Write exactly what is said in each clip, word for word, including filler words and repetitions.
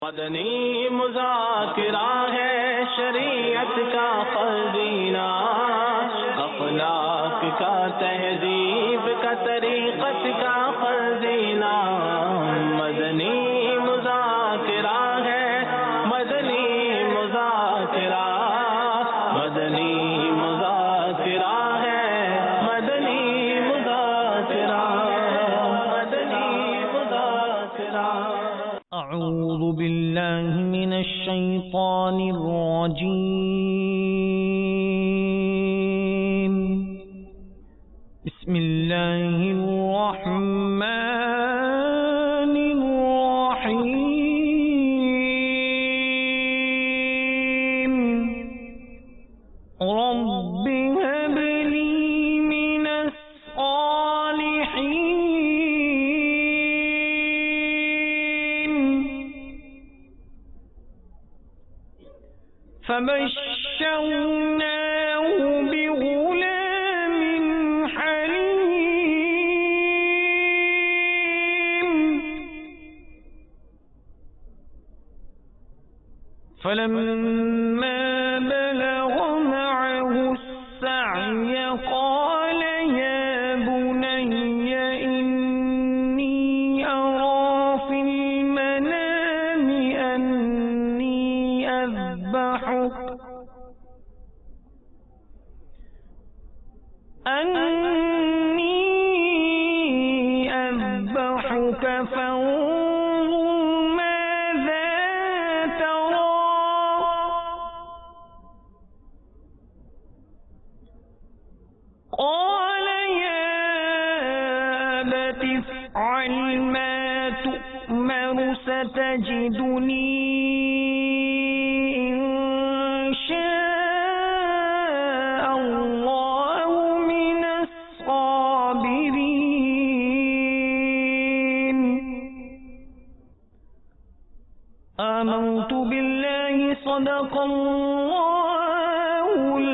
مدنی مذاکرہ ہے شریعت کا فرزینہ، اخلاق کا تہذیب کا طریقت کا فرزینہ۔ مدنی مذاکرہ ہے مدنی مذاکرہ، مدنی مذاکرہ ہے مدنی مذاکرہ، مدنی مذاکرہ۔ اعوذ باللہ من الشیطان الرجیم، بسم اللہ الرحمن الرحیم، رب هب لی من الصالحین، فبشرناه بغلام حليم، فلما بلغ معه السعي قال يا بني إني أرى في المنام أني أذبحك أني أذبحك فانظر ماذا ترى، قال يا أبت افعل ما تؤمر ستجدني إن شاء الله من الصابرين۔ آمنت بالله صدق الله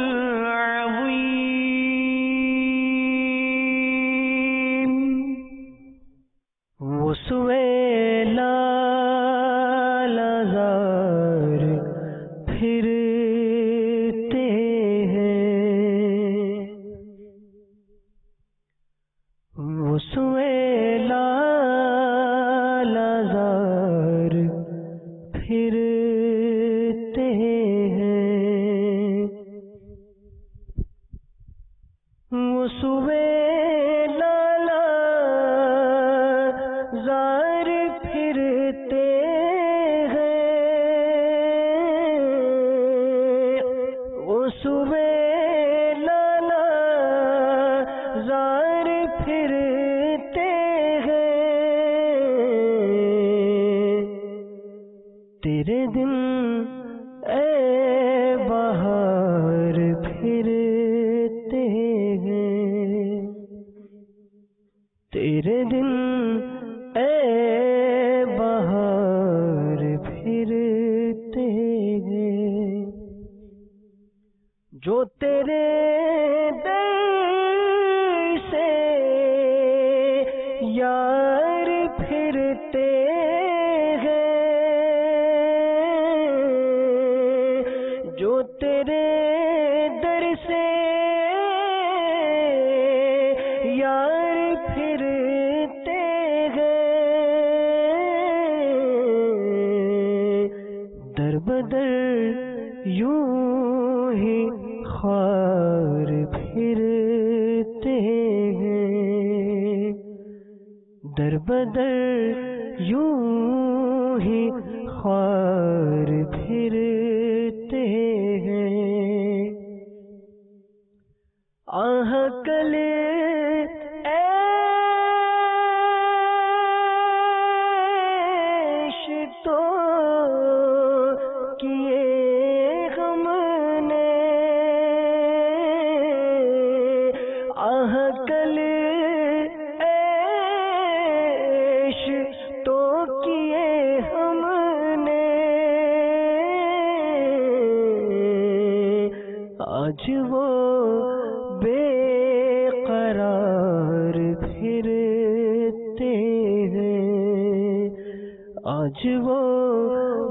العظيم۔ وہ سویلا لازار پھرتے ہیں، وہ سویلا لازار پھرتے ہیں، وہ سویلا لازار پھرتے ہیں، وہ سویلا لازار پھرتے ہیں، تیرے دن اے بہار پھرتے ہیں، تیرے دن اے بہار پھرتے ہیں، جو تیرے در سے یار پھرتے ہیں، جو تیرے در سے یار پھرتے ہیں، در بدر یوں ہی خار پھرتے ہیں، در بدر یوں ہی خار پھرتے ہیں۔ آہ کل عیش تو کیے غم نے، آہ کل عیش تو کیے ہم نے، آج وہ بے قرار پھرتے ہیں، آج وہ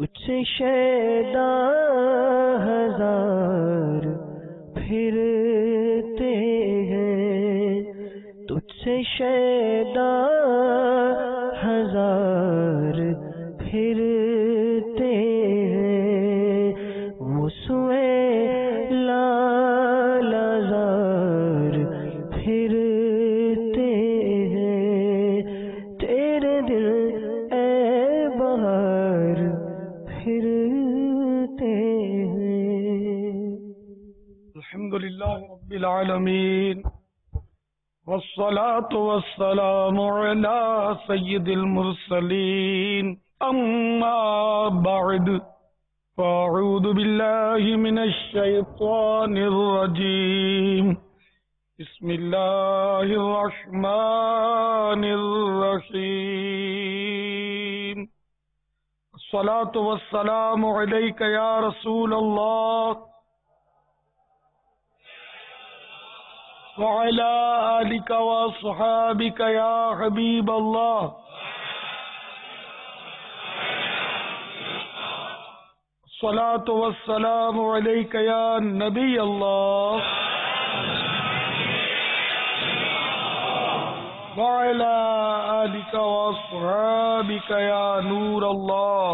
تجھ سے شیدا ہزار پھرتے ہیں، تجھ سے شیدا ہزار پھرتے ہیں، وہ سوئے لال زار پھرتے ہیں، تیرے دل اے بہار پھرتے ہیں۔ الحمدللہ رب العالمین والصلاة والسلام على سید المرسلین، اما بعد فاعوذ باللہ من الشیطان الرجیم، بسم اللہ الرحمن الرحیم، الصلاة والسلام علیک یا رسول اللہ وعلى آلك وصحابك يا حبيب الله، الصلاة والسلام عليك يا نبي الله وعلى آلك وصحابك يا نور الله۔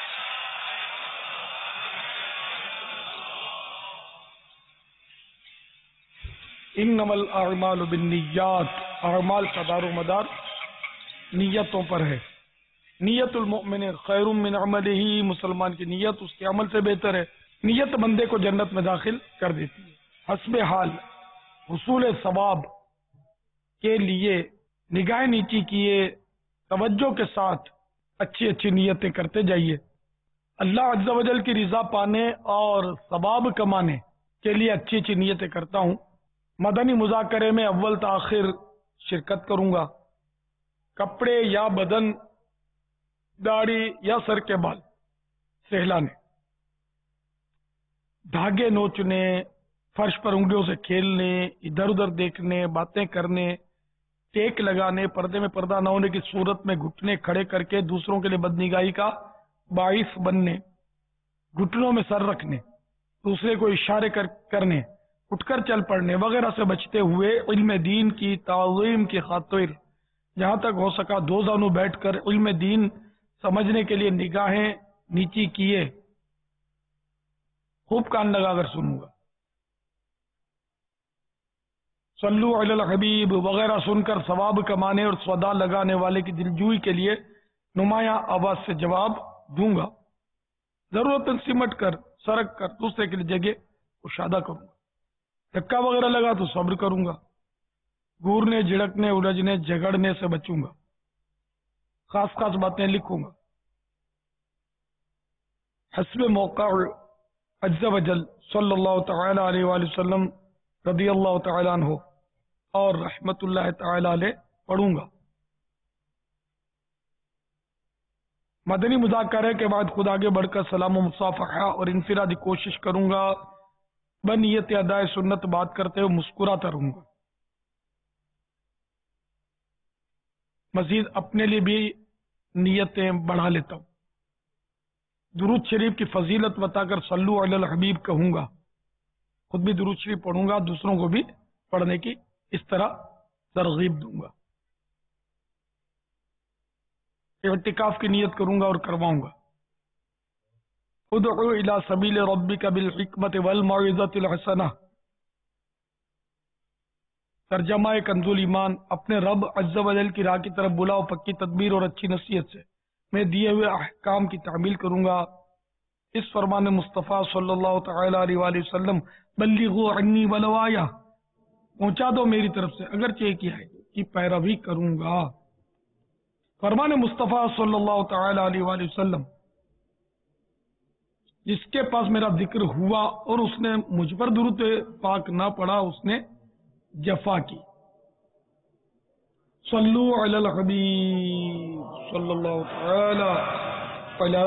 انما الاعمال بالنیات، اعمال کا دار و مدار نیتوں پر ہے۔ نیت المؤمن خیر من عملہ، مسلمان کی نیت اس کے عمل سے بہتر ہے۔ نیت بندے کو جنت میں داخل کر دیتی ہے۔ حسب حال حصول ثواب کے لیے نگاہ نیچی کیے توجہ کے ساتھ اچھی اچھی نیتیں کرتے جائیے۔ اللہ عز و جل کی رضا پانے اور ثواب کمانے کے لیے اچھی اچھی نیتیں کرتا ہوں۔ مدنی مذاکرے میں اول تاخیر شرکت کروں گا۔ کپڑے یا بدن، داڑھی یا سر کے بال سہلانے، دھاگے نوچنے، فرش پر انگلیوں سے کھیلنے، ادھر ادھر دیکھنے، باتیں کرنے، ٹیک لگانے، پردے میں پردہ نہ ہونے کی صورت میں گھٹنے کھڑے کر کے دوسروں کے لیے بدنگاہی کا باعث بننے، گھٹنوں میں سر رکھنے، دوسرے کو اشارے کر کرنے، اٹھ کر چل پڑنے وغیرہ سے بچتے ہوئے علم دین کی تعظیم کی خاطر جہاں تک ہو سکا دو زانوں بیٹھ کر علم دین سمجھنے کے لیے نگاہیں نیچی کیے خوب کان لگا کر سنوں گا۔ صلو علی الحبیب وغیرہ سن کر ثواب کمانے اور صدا لگانے والے کی دلجوئی کے لیے نمایاں آواز سے جواب دوں گا۔ ضرورت سمٹ کر سرک کر دوسرے کے لیے جگہ کشادہ کروں گا۔ دھکا وغیرہ لگا تو صبر کروں گا۔ گورنے، جھڑکنے، الجھنے، جھگڑنے سے بچوں گا۔ خاص خاص باتیں لکھوں گا۔ حسب موقع عز و جل صلی اللہ تعالی علیہ وآلہ وسلم رضی اللہ تعالی عنہ اور رحمت اللہ تعالی علیہ پڑھوں گا۔ مدنی مذاکرے کے بعد خود آگے بڑھ کر سلام و مصافحہ اور انفرادی کوشش کروں گا۔ بنیت ادائے سنت بات کرتے ہوئے مسکراتا رہوں گا۔ مزید اپنے لیے بھی نیتیں بڑھا لیتا ہوں۔ درود شریف کی فضیلت بتا کر صلو علی الحبیب کہوں گا۔ خود بھی درود شریف پڑھوں گا، دوسروں کو بھی پڑھنے کی اس طرح ترغیب دوں گا۔ اعتکاف کی نیت کروں گا اور کرواؤں گا۔ ادعو الى سبیل ربک بالحکمت والموعظۃ الحسنہ، ترجمہ کنز ایمان، اپنے رب عز و جل کی راہ کی طرف بلاؤ پکی تدبیر اور اچھی نصیحت سے۔ میں دیے ہوئے احکام کی تعمیل کروں گا۔ اس فرمان مصطفیٰ صلی اللہ تعالی علیہ وآلہ وسلم بلغوا عنی ولو آیا، پہنچا دو میری طرف سے اگرچہ ایک ہے کی پیروی کروں گا۔ فرمان مصطفیٰ صلی اللہ تعالی علیہ وآلہ وسلم، جس کے پاس میرا ذکر ہوا اور اس نے مجھ پر درود پاک نہ پڑھا اس نے جفا کی۔ صلو علی الحبیب صلی اللہ تعالی علی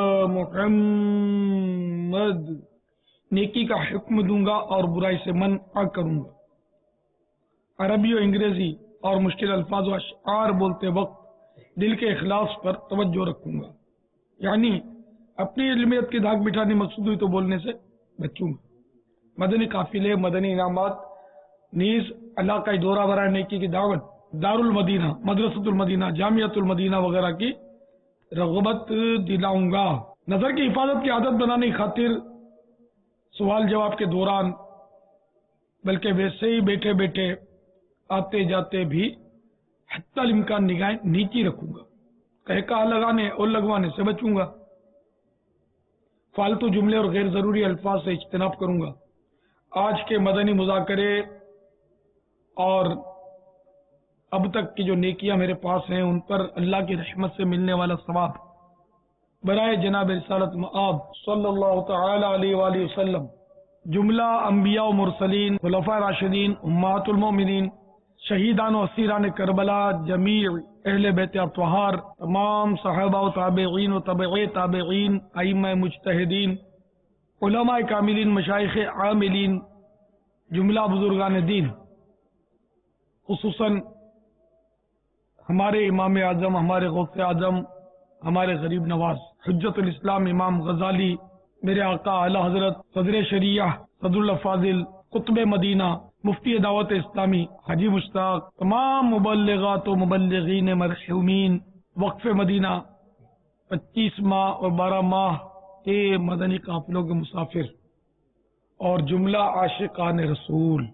محمد۔ نیکی کا حکم دوں گا اور برائی سے منع کروں گا۔ عربی و انگریزی اور مشکل الفاظ و اشعار بولتے وقت دل کے اخلاص پر توجہ رکھوں گا، یعنی اپنی علمیت کی دھاک بٹھانی مقصود ہوئی تو بولنے سے بچوں گا۔ مدنی قافلے، مدنی انعامات، نیز علاقہ دورہ برائے نیکی کی دعوت، دار المدینہ، مدرسۃ المدینہ، جامعۃ المدینہ وغیرہ کی رغبت دلاؤں گا۔ نظر کی حفاظت کی عادت بنانے کی خاطر سوال جواب کے دوران بلکہ ویسے ہی بیٹھے بیٹھے آتے جاتے بھی حتی الامکان نگاہیں نیچی رکھوں گا۔ کہہ کہا لگانے اور لگوانے سے بچوں گا۔ فالتو جملے اور غیر ضروری الفاظ سے اجتناب کروں گا۔ آج کے مدنی مذاکرے اور اب تک کی جو نیکیاں میرے پاس ہیں ان پر اللہ کی رحمت سے ملنے والا ثواب برائے جناب رسالت مآب صلی اللہ تعالی علیہ وآلہ وسلم، جملہ انبیاء و مرسلین، خلفاء راشدین، امہات المومنین، شہیدان و اسیران کربلا، جمیع اہل بیت اطہار، تمام صحابہ و تابعین و تبع تابعین، ائمہ مجتہدین، علماء کاملین، مشائخ عاملین، جملہ بزرگان دین، خصوصاً ہمارے امام اعظم، ہمارے غوث اعظم، ہمارے غریب نواز حجت الاسلام امام غزالی، میرے آقا اعلی حضرت صدر شریعہ صدر الفاضل قطب مدینہ مفتی دعوت اسلامی حاجی مشتاق، تمام مبلغات و مبلغین مرحومین، وقف مدینہ، پچیس ماہ اور بارہ ماہ کے مدنی قافلوں کے مسافر اور جملہ عاشقان رسول،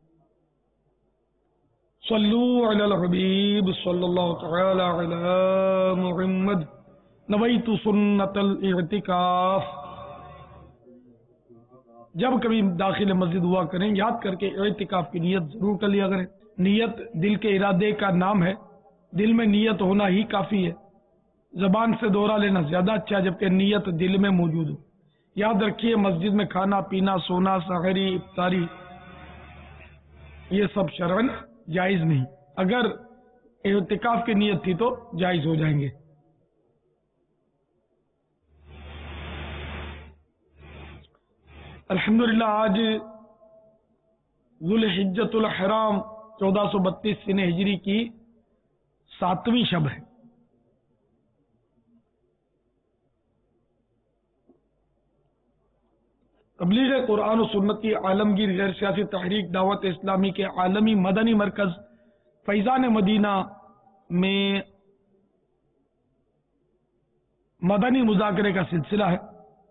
صلو علی الحبیب صلی اللہ تعالی علی محمد، نویت سنت الاعتکاف۔ جب کبھی داخل مسجد ہوا کریں یاد کر کے اعتکاف کی نیت ضرور کر لیا کریں۔ نیت دل کے ارادے کا نام ہے، دل میں نیت ہونا ہی کافی ہے، زبان سے دوہرا لینا زیادہ اچھا ہے جبکہ نیت دل میں موجود ہو۔ یاد رکھیے مسجد میں کھانا پینا، سونا، سحری، افطاری یہ سب شرعن جائز نہیں، اگر اعتکاف کی نیت تھی تو جائز ہو جائیں گے۔ الحمدللہ آج ذوالحجۃ الحرام چودہ سو بتیس سن ہجری کی ساتویں شب ہے۔ تبلیغ قرآن و سنت کی عالمگیر غیر سیاسی تحریک دعوت اسلامی کے عالمی مدنی مرکز فیضان مدینہ میں مدنی مذاکرے کا سلسلہ ہے۔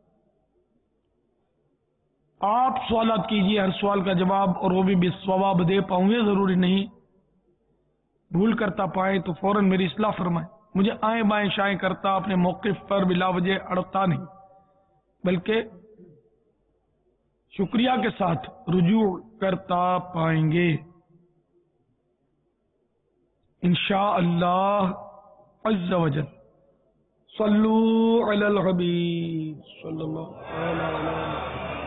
آپ سوالات کیجئے، ہر سوال کا جواب اور وہ بھی بالصواب دے پاؤں گے، ضروری نہیں بھول کرتا پائے تو فوراً میری اصلاح فرمائیں۔ مجھے آئیں بائیں شائیں کرتا اپنے موقف پر بلا وجہ اڑتا نہیں، بلکہ شکریہ کے ساتھ رجوع کرتا پائیں گے انشاءاللہ عز و جل۔ صلو علی الحبیب صلی اللہ علیہ وسلم۔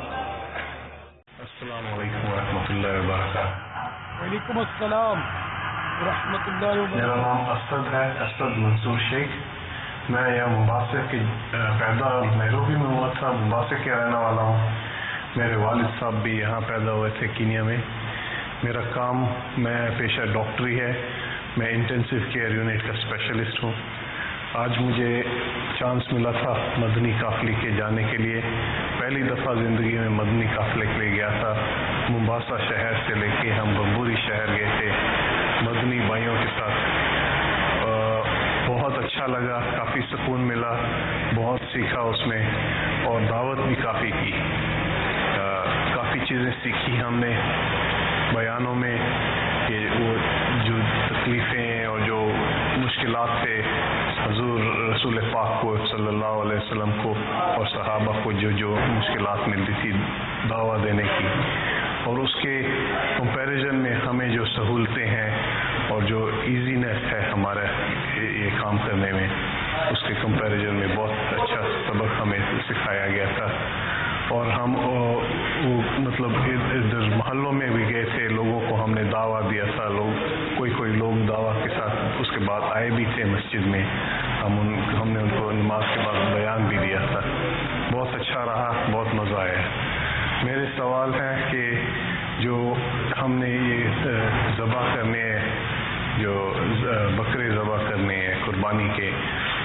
السلام علیکم ورحمۃ اللہ وبرکاتہ۔ وعلیکم السلام ورحمۃ اللہ میرا وبرکاتہ۔ نام اسد ہے، اسد منصور شیخ۔ میں یہاں ممباسا کے پیدا نیروبی میں ہوا تھا، ممباسا کے رہنے والا ہوں۔ میرے والد صاحب بھی یہاں پیدا ہوئے تھے کینیا میں۔ میرا کام میں پیشہ ڈاکٹری ہے، میں انٹینسیو کیئر یونٹ کا اسپیشلسٹ ہوں۔ آج مجھے چانس ملا تھا مدنی قافلے کے جانے کے لیے، پہلی دفعہ زندگی میں مدنی قافلے کے لیے گیا تھا۔ ممباسا شہر سے لے کے ہم بمبوری شہر گئے تھے مدنی بھائیوں کے ساتھ۔ بہت اچھا لگا، کافی سکون ملا، بہت سیکھا اس میں اور دعوت بھی کافی کی۔ کافی چیزیں سیکھی ہم نے بیانوں میں کہ وہ جو تکلیفیں اور جو مشکلات تھے حضور رسول پاک کو صلی اللہ علیہ وسلم کو اور صحابہ کو جو جو مشکلات ملتی تھی دعویٰ دینے کی، اور اس کے کمپیریزن میں ہمیں جو سہولتیں ہیں اور جو ایزینس ہے ہمارا یہ کام کرنے میں، اس کے کمپیریزن میں بہت اچھا سبق ہمیں سکھایا گیا تھا۔ اور ہم وہ مطلب ادھر محلوں میں بھی گئے تھے، لوگوں کو ہم نے دعویٰ دیا تھا، لوگ کوئی کوئی لوگ دعویٰ کے ساتھ اس کے بعد آئے بھی تھے مسجد میں، ہم ان ہم نے ان کو نماز کے بعد بیان بھی دیا تھا۔ بہت اچھا رہا، بہت مزہ آیا۔ میرے سوال ہے کہ جو ہم نے یہ ذبح کرنے ہیں، جو بکرے ذبح کرنے ہیں قربانی کے،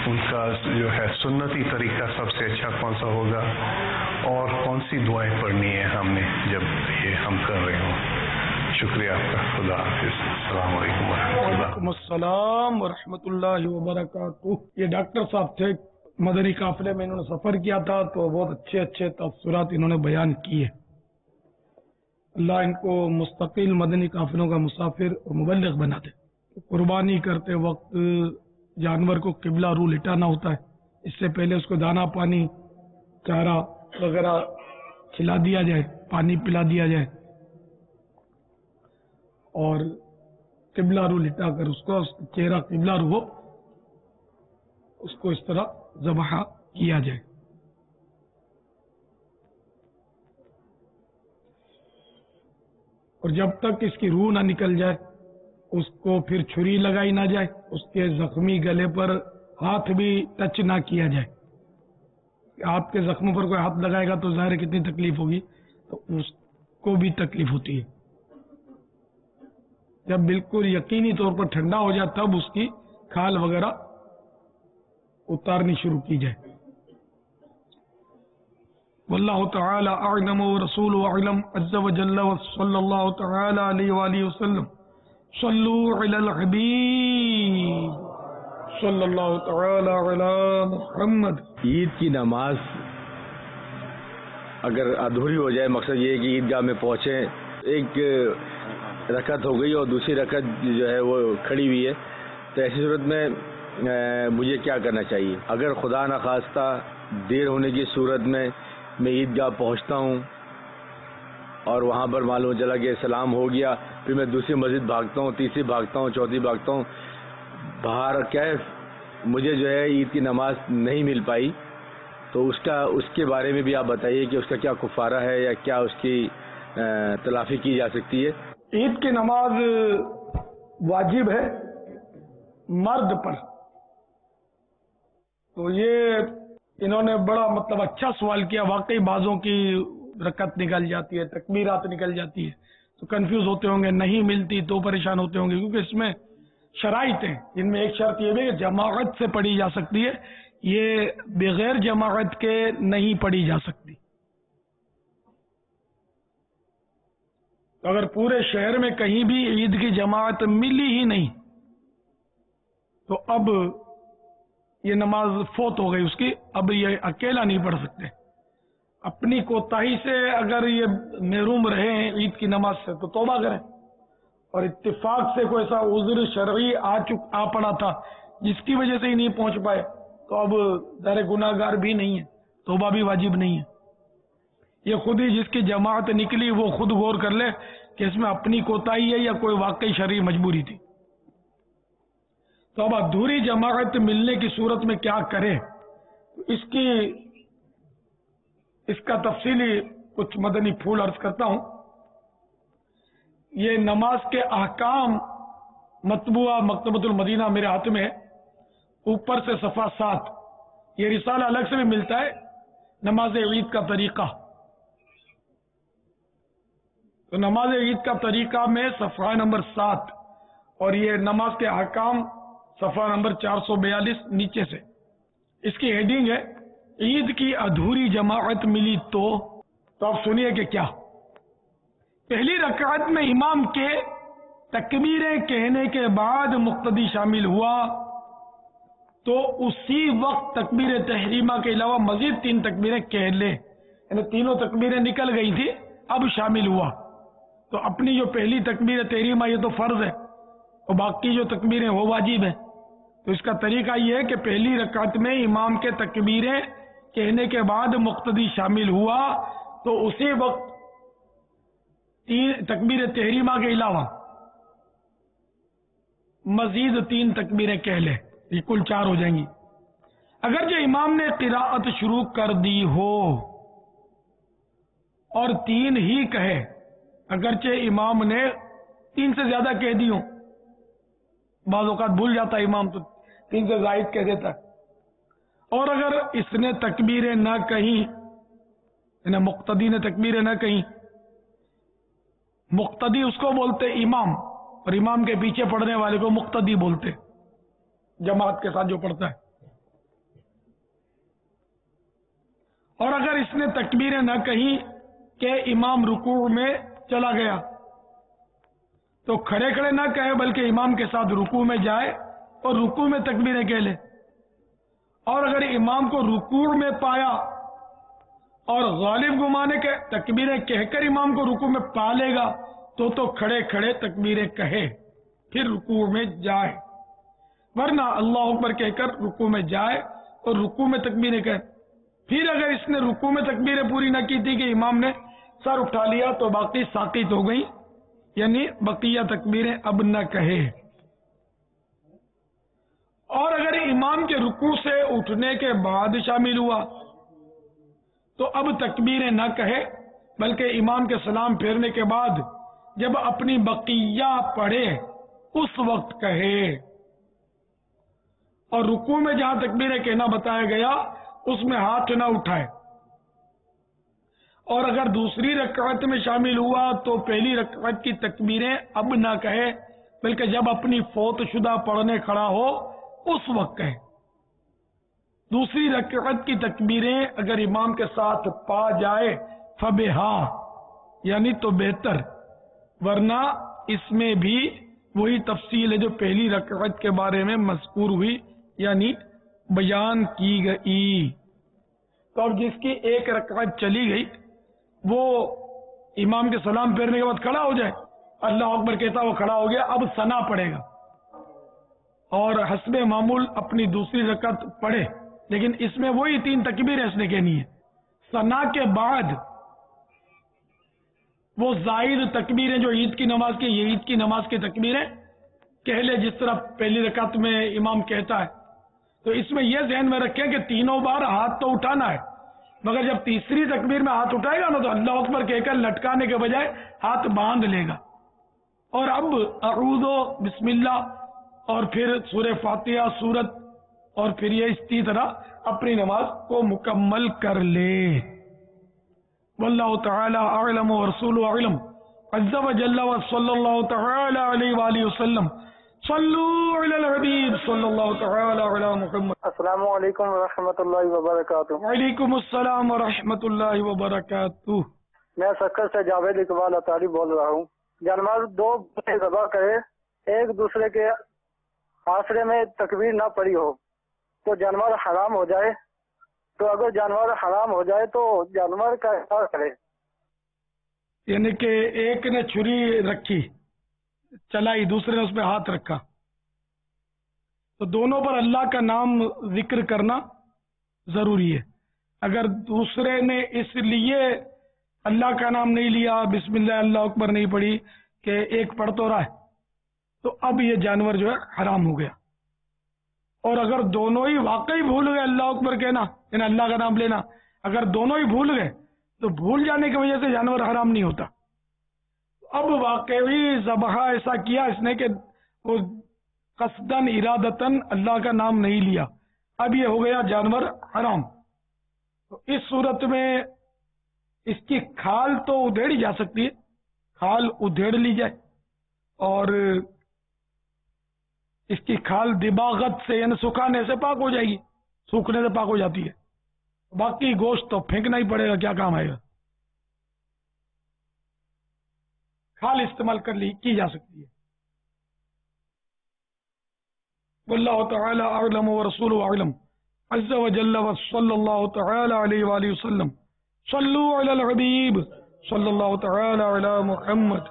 ان کا جو ہے سنتی طریقہ سب سے اچھا کون سا ہوگا اور کون سی دعائیں پڑھنی ہے ہم نے جب یہ ہم کر رہے ہوں. شکریہ آپ کا. خدا حافظ. السلام علیکم ورحمۃ اللہ. وعلیکم السلام ورحمۃ اللہ وبرکاتہ. یہ ڈاکٹر صاحب تھے, مدنی قافلے میں انہوں نے سفر کیا تھا, تو بہت اچھے اچھے تاثرات انہوں نے بیان کیے. اللہ ان کو مستقل مدنی قافلوں کا مسافر اور مبلغ بنا دے. قربانی کرتے وقت جانور کو قبلہ رو لٹانا ہوتا ہے, اس سے پہلے اس کو دانا پانی چارہ وغیرہ کھلا دیا جائے, پانی پلا دیا جائے, اور قبلہ رو لٹا کر اس کو چہرہ قبلہ رو ہو اس کو اس طرح ذبح کیا جائے. اور جب تک اس کی روح نہ نکل جائے اس کو پھر چھری لگائی نہ جائے, اس کے زخمی گلے پر ہاتھ بھی ٹچ نہ کیا جائے. ہاتھ کے زخموں پر کوئی ہاتھ لگائے گا تو ظاہر کتنی تکلیف ہوگی, تو اس کو بھی تکلیف ہوتی ہے. جب بالکل یقینی طور پر ٹھنڈا ہو جائے تب اس کی کھال وغیرہ اتارنی شروع کی جائے. واللہ تعالی اعلم ورسول اعلم عز وجل وصلی اللہ تعالی علیہ وآلہ وسلم. صلوا علی الحبیب صلی اللہ تعالی علی محمد. عید کی نماز اگر ادھوری ہو جائے, مقصد یہ ہے کہ عیدگاہ میں پہنچیں, ایک رکعت ہو گئی اور دوسری رکعت جو ہے وہ کھڑی ہوئی ہے, تو ایسی صورت میں مجھے کیا کرنا چاہیے؟ اگر خدا نخواستہ دیر ہونے کی صورت میں میں عیدگاہ پہنچتا ہوں اور وہاں پر معلوم چلا کہ سلام ہو گیا, پھر میں دوسری مسجد بھاگتا ہوں, تیسری بھاگتا ہوں, چوتھی بھاگتا ہوں, باہر کیا ہے مجھے جو ہے عید کی نماز نہیں مل پائی, تو اس کا اس کے بارے میں بھی آپ بتائیے کہ اس کا کیا کفارہ ہے یا کیا اس کی تلافی کی جا سکتی ہے؟ عید کی نماز واجب ہے مرد پر. تو یہ انہوں نے بڑا مطلب اچھا سوال کیا. واقعی بعضوں کی رکعت نکل جاتی ہے, تکبیرات نکل جاتی ہے, تو کنفیوز ہوتے ہوں گے, نہیں ملتی تو پریشان ہوتے ہوں گے, کیونکہ اس میں شرائط ہیں جن میں ایک شرط یہ بھی کہ جماعت سے پڑھی جا سکتی ہے, یہ بغیر جماعت کے نہیں پڑھی جا سکتی. اگر پورے شہر میں کہیں بھی عید کی جماعت ملی ہی نہیں تو اب یہ نماز فوت ہو گئی اس کی, اب یہ اکیلا نہیں پڑھ سکتے. اپنی کوتاہی سے اگر یہ محروم رہے ہیں عید کی نماز سے تو توبہ کریں, اور اتفاق سے کوئی ایسا عذر شرعی آ چک آ پڑا تھا جس کی وجہ سے ہی نہیں پہنچ پائے تو اب ذرا گناہ گار بھی نہیں ہے, توبہ بھی واجب نہیں ہے. یہ خود ہی جس کی جماعت نکلی وہ خود غور کر لے کہ اس میں اپنی کوتاہی ہے یا کوئی واقعی شرعی مجبوری تھی. تو اب ادھوری جماعت ملنے کی صورت میں کیا کرے, اس کی اس کا تفصیلی کچھ مدنی پھول عرض کرتا ہوں. یہ نماز کے احکام مطبوعہ مکتبۃ المدینہ میرے ہاتھ میں ہے, اوپر سے صفحہ سات. یہ رسالہ الگ سے بھی ملتا ہے, نماز عید کا طریقہ. تو نماز عید کا طریقہ میں صفحہ نمبر سات, اور یہ نماز کے احکام صفحہ نمبر چار سو بیالیس نیچے سے. اس کی ہیڈنگ ہے عید کی ادھوری جماعت ملی تو. تو آپ سنیے کہ کیا. پہلی رکعت میں امام کے تکبیریں کہنے کے بعد مقتدی شامل ہوا تو اسی وقت تکبیر تحریمہ کے علاوہ مزید تین تکبیریں کہہ لے, یعنی تینوں تکبیریں نکل گئی تھی اب شامل ہوا. تو اپنی جو پہلی تکبیر تحریمہ یہ تو فرض ہے, اور باقی جو تکبیریں وہ واجب ہیں. تو اس کا طریقہ یہ ہے کہ پہلی رکعت میں امام کے تکبیریں کہنے کے بعد مقتدی شامل ہوا تو اسی وقت تین تکبیر تحریمہ کے علاوہ مزید تین تکبیریں کہہ لے, یہ کل چار ہو جائیں گی. اگر جو امام نے قراءت شروع کر دی ہو اور تین ہی کہے, اگرچہ امام نے تین سے زیادہ کہہ دی ہوں, بعض اوقات بھول جاتا ہے امام تو تین سے زائد کہہ دیتا ہے, اور اگر اس نے تکبیریں نہ کہیں, یعنی مقتدی نے تکبیریں نہ کہیں, مقتدی اس کو بولتے امام, اور امام کے پیچھے پڑھنے والے کو مقتدی بولتے, جماعت کے ساتھ جو پڑھتا ہے. اور اگر اس نے تکبیریں نہ کہیں کہ امام رکوع میں چلا گیا تو کھڑے کھڑے نہ کہے بلکہ امام کے ساتھ رکوع میں جائے اور رکوع میں تکبیریں کہہ لے. اور اگر امام کو رکوع میں پایا اور غالب گمانے کے تکبیریں کہہ کر امام کو رکوع میں پا لے گا تو تو کھڑے کھڑے تکبیریں کہے پھر رکوع میں جائے، ورنہ اللہ اکبر کہہ کر رکوع میں جائے اور رکوع میں تکبیریں کہے. پھر اگر اس نے رکوع میں تکبیریں پوری نہ کی تھی کہ امام نے سر اٹھا لیا تو باقی ساقط ہو گئی، یعنی بقیہ تکبیریں اب نہ کہے. اور اگر امام کے رکوع سے اٹھنے کے بعد شامل ہوا تو اب تکبیریں نہ کہے بلکہ امام کے سلام پھیرنے کے بعد جب اپنی بقیہ پڑھے اس وقت کہے. اور رکوع میں جہاں تکبیریں کہنا بتایا گیا اس میں ہاتھ نہ اٹھائے. اور اگر دوسری رکعت میں شامل ہوا تو پہلی رکعت کی تکبیریں اب نہ کہے بلکہ جب اپنی فوت شدہ پڑھنے کھڑا ہو اس وقت کہے. دوسری رکعت کی تکبیریں اگر امام کے ساتھ پا جائے فبہا یعنی تو بہتر، ورنہ اس میں بھی وہی تفصیل ہے جو پہلی رکعت کے بارے میں مذکور ہوئی یعنی بیان کی گئی. تو اب جس کی ایک رکعت چلی گئی وہ امام کے سلام پھیرنے کے بعد کھڑا ہو جائے، اللہ اکبر کہتا وہ کھڑا ہو گیا، اب ثنا پڑھے گا اور حسب معمول اپنی دوسری رکعت پڑھے، لیکن اس میں وہی تین تکبیریں اس نے کہنی ہے. ثنا کے بعد وہ زائد تکبیریں جو عید کی نماز کی یہ عید کی نماز کی تکبیریں کہہ لے جس طرح پہلی رکعت میں امام کہتا ہے. تو اس میں یہ ذہن میں رکھیں کہ تینوں بار ہاتھ تو اٹھانا ہے، مگر جب تیسری تکبیر میں ہاتھ اٹھائے گا نا تو اللہ اکبر کہہ کر لٹکانے کے بجائے ہاتھ باندھ لے گا. اور اب اعوذ بسم اللہ اور پھر سورہ فاتحہ سورت اور پھر یہ اسی طرح اپنی نماز کو مکمل کر لے. واللہ تعالی اعلم ورسولہ اعلم عز وجل وصلی اللہ تعالی علیہ وآلہ وسلم. صلو علی الحبیب صلی اللہ تعالی علی محمد. السلام علیکم ورحمۃ اللہ وبرکاتہ. وعلیکم السلام ورحمۃ اللہ وبرکاتہ. میں سکر سے جاوید اقبال اطاری بول رہا ہوں. جانور دو ذبح کرے ایک دوسرے کے آسرے میں تکبیر نہ پڑی ہو تو جانور حرام ہو جائے. تو اگر جانور حرام ہو جائے تو جانور کا کیا کرے؟ یعنی کہ ایک نے چھری رکھی چلائی دوسرے نے اس پہ ہاتھ رکھا تو دونوں پر اللہ کا نام ذکر کرنا ضروری ہے. اگر دوسرے نے اس لیے اللہ کا نام نہیں لیا بسم اللہ اللہ اکبر نہیں پڑھی کہ ایک پڑھ تو رہا ہے تو اب یہ جانور جو ہے حرام ہو گیا. اور اگر دونوں ہی واقعی بھول گئے اللہ اکبر کہنا یعنی اللہ کا نام لینا، اگر دونوں ہی بھول گئے تو بھول جانے کی وجہ سے جانور حرام نہیں ہوتا. اب واقعی ذبح ایسا کیا اس نے کہ وہ قصدن ارادتن اللہ کا نام نہیں لیا، اب یہ ہو گیا جانور حرام. تو اس صورت میں اس کی کھال تو ادھیڑی جا سکتی ہے، کھال ادھیڑ لی جائے اور اس کی کھال دباغت سے یعنی سکھانے سے پاک ہو جائے گی، سوکھنے سے پاک ہو جاتی ہے. باقی گوشت تو پھینکنا ہی پڑے گا، کیا کام آئے گا. کھال استعمال کر لی کی جا سکتی ہے. واللہ تعالی اعلم ورسولہ اعلم عز وجل وصلی اللہ تعالی علیہ وآلہ وسلم. صلو علی الحبیب صلی اللہ تعالی علی محمد.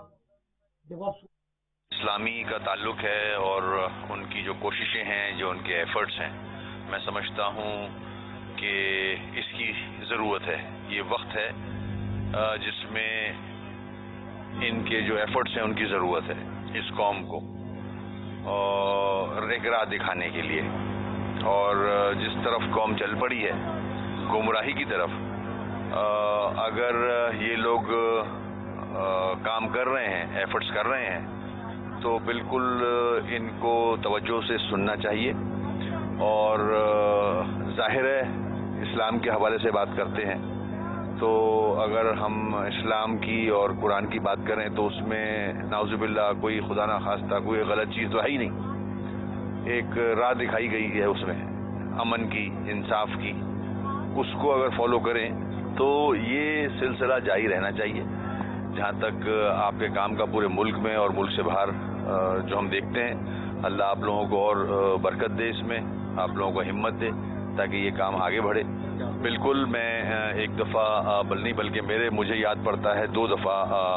اسلامی کا تعلق ہے اور ان کی جو کوششیں ہیں جو ان کے ایفرٹس ہیں، میں سمجھتا ہوں کہ اس کی ضرورت ہے. یہ وقت ہے جس میں ان کے جو ایفرٹس ہیں ان کی ضرورت ہے اس قوم کو اور ایک راہ دکھانے کے لیے. اور جس طرف قوم چل پڑی ہے گمراہی کی طرف، اگر یہ لوگ کام کر رہے ہیں ایفرٹس کر رہے ہیں تو بالکل ان کو توجہ سے سننا چاہیے. اور ظاہر ہے اسلام کے حوالے سے بات کرتے ہیں تو اگر ہم اسلام کی اور قرآن کی بات کریں تو اس میں نعوذ باللہ کوئی خدا نہ خواستہ کوئی غلط چیز تو ہے ہی نہیں. ایک راہ دکھائی گئی ہے اس میں امن کی، انصاف کی، اس کو اگر فالو کریں تو یہ سلسلہ جاری رہنا چاہیے. جہاں تک آپ کے کام کا پورے ملک میں اور ملک سے باہر جو ہم دیکھتے ہیں, اللہ آپ لوگوں کو اور برکت دے, اس میں آپ لوگوں کو ہمت دے تاکہ یہ کام آگے بڑھے. بالکل میں ایک دفعہ بل نہیں بلکہ میرے مجھے یاد پڑتا ہے دو دفعہ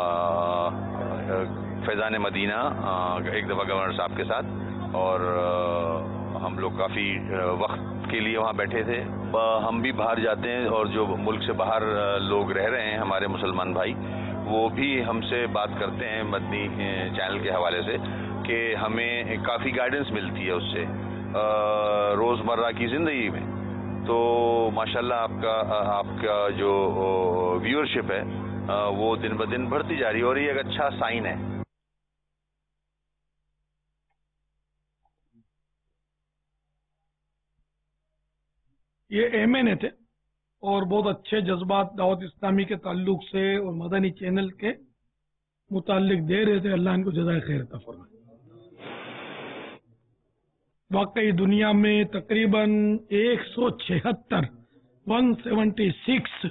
فیضان مدینہ, ایک دفعہ گورنر صاحب کے ساتھ, اور ہم لوگ کافی وقت کے لیے وہاں بیٹھے تھے. ہم بھی باہر جاتے ہیں اور جو ملک سے باہر لوگ رہ رہے ہیں ہمارے مسلمان بھائی, وہ بھی ہم سے بات کرتے ہیں مدنی چینل کے حوالے سے کہ ہمیں کافی گائیڈنس ملتی ہے اس سے روزمرہ کی زندگی میں. تو ماشاءاللہ آپ کا آپ کا جو ویورشپ ہے وہ دن بدن بڑھتی جا رہی ہے اور یہ ایک اچھا سائن ہے. یہ ایم این اے تھے اور بہت اچھے جذبات دعوت اسلامی کے تعلق سے اور مدنی چینل کے متعلق دے رہے تھے. اللہ ان کو جزائے خیر عطا فرمائے. واقعی دنیا میں تقریباً ایک سو چھہتر ون سیونٹی سکس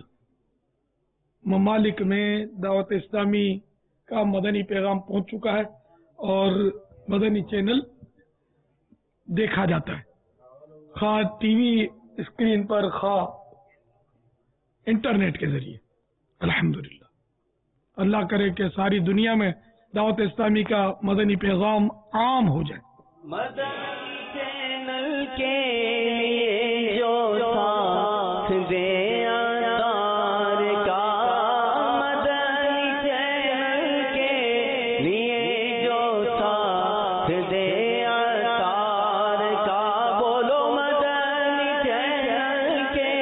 ممالک میں دعوت اسلامی کا مدنی پیغام پہنچ چکا ہے اور مدنی چینل دیکھا جاتا ہے, خواہ ٹی وی اسکرین پر خواہ انٹرنیٹ کے ذریعے. الحمدللہ, اللہ کرے کہ ساری دنیا میں دعوت اسلامی کا مدنی پیغام عام ہو جائے. مدنی چینل کے لیے جو ساتھ دے اتار کا, مدنی چینل کے لیے جو ساتھ دے اتار کا, بولو مدنی چینل کے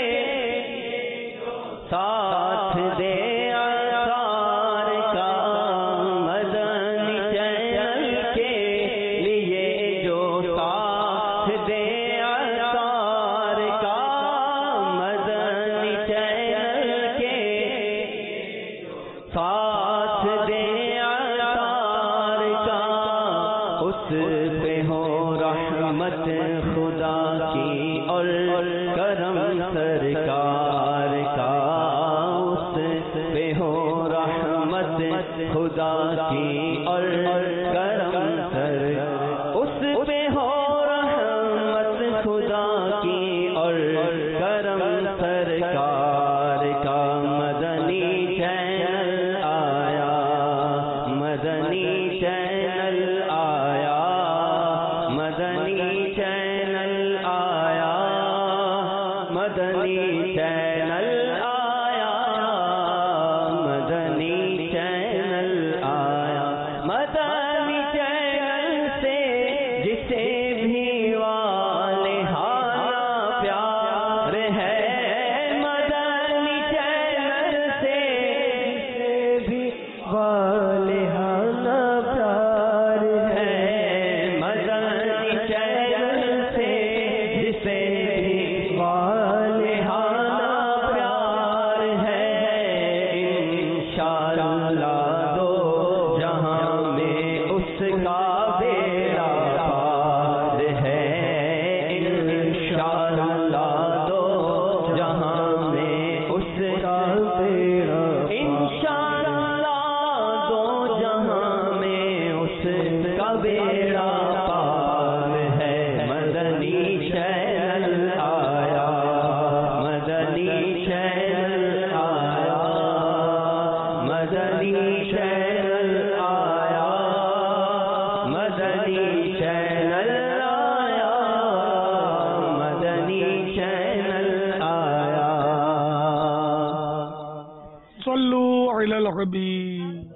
ساتھ دے اتار کا, مدنی چینل کے لیے جو ساتھ دے اتار کا, مدنی چینل کے ساتھ دے اتار کا, اس پہ ہو رحمت خدا کی اور کرم سرکار کا, اس پہ ہو رحمت خدا کی اور کرم سر اس پہ ہو رحمت خدا کی اور کرم سرکار کا. مدنی چینل آیا, مدنی چینل آیا, مدنی چینل آیا, مدنی چینل آیا, مدنی چینل آیا. مدنی چینل سے جسے بھی والہانہ پیار ہے, مدنی چینل سے جسے بھی والہانہ پیار ہے, مدنی چینل سے جسے بھی والہانہ پیار ہے. انشاءاللہ دو جہاں میں اس کا بیڑا پار ہے, انشاءاللہ دو جہاں میں اس کا بیڑا, انشاءاللہ دو جہاں میں اس کا بیڑا پار ہے. مدنی چینل آیا, مدنی چینل آیا, مدنی چینل آیا, مدنی چینل آیا, مدنی چینل آیا. صلو علی الحبیب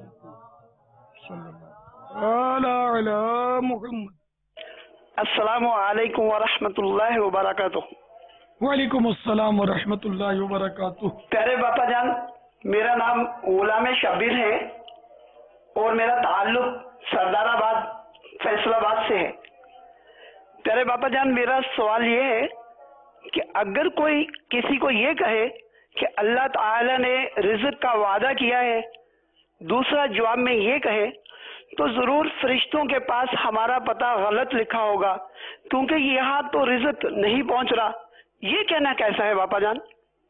صلی اللہ علی محمد. السلام علیکم ورحمۃ اللہ وبرکاتہ. وعلیکم السلام ورحمۃ اللہ وبرکاتہ. پیارے باپا جان, میرا نام غلام شبیر ہے اور میرا تعلق سردار آباد فیصل آباد سے ہے. پیارے باپا جان, میرا سوال یہ ہے کہ اگر کوئی کسی کو یہ کہے کہ اللہ تعالی نے رزق کا وعدہ کیا ہے, دوسرا جواب میں یہ کہے تو ضرور فرشتوں کے پاس ہمارا پتہ غلط لکھا ہوگا کیونکہ یہاں تو رزق نہیں پہنچ رہا. یہ کہنا کیسا ہے باپا جان؟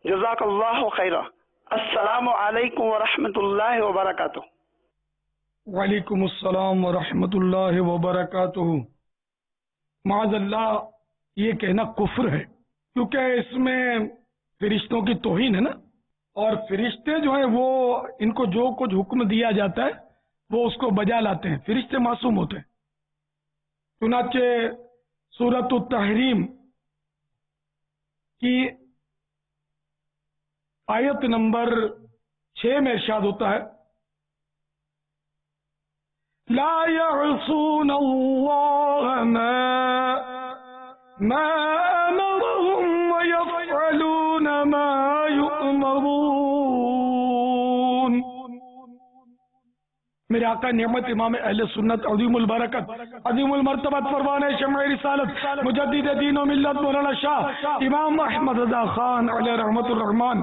جزاک اللہ خیرہ. السلام علیکم ورحمۃ اللہ وبرکاتہ. وعلیکم السلام ورحمۃ اللہ وبرکاتہ. معاذ اللہ یہ کہنا کفر ہے، کیونکہ اس میں فرشتوں کی توہین ہے نا، اور فرشتے جو ہیں وہ ان کو جو کچھ حکم دیا جاتا ہے وہ اس کو بجا لاتے ہیں. فرشتے معصوم ہوتے ہیں. چنانچہ سورۃ التحریم کی آیت نمبر چھ میں ارشاد ہوتا ہے لا يعصون اللہ ما ما امرهم ويفعلون ما يؤمرون. میرے آقا نعمت امام اہل سنت عظیم البرکت عظیم المرتبت فرمان شمع رسالت مجدد دین و ملت مولانا شاہ امام احمد رضا خان علیہ رحمت الرحمان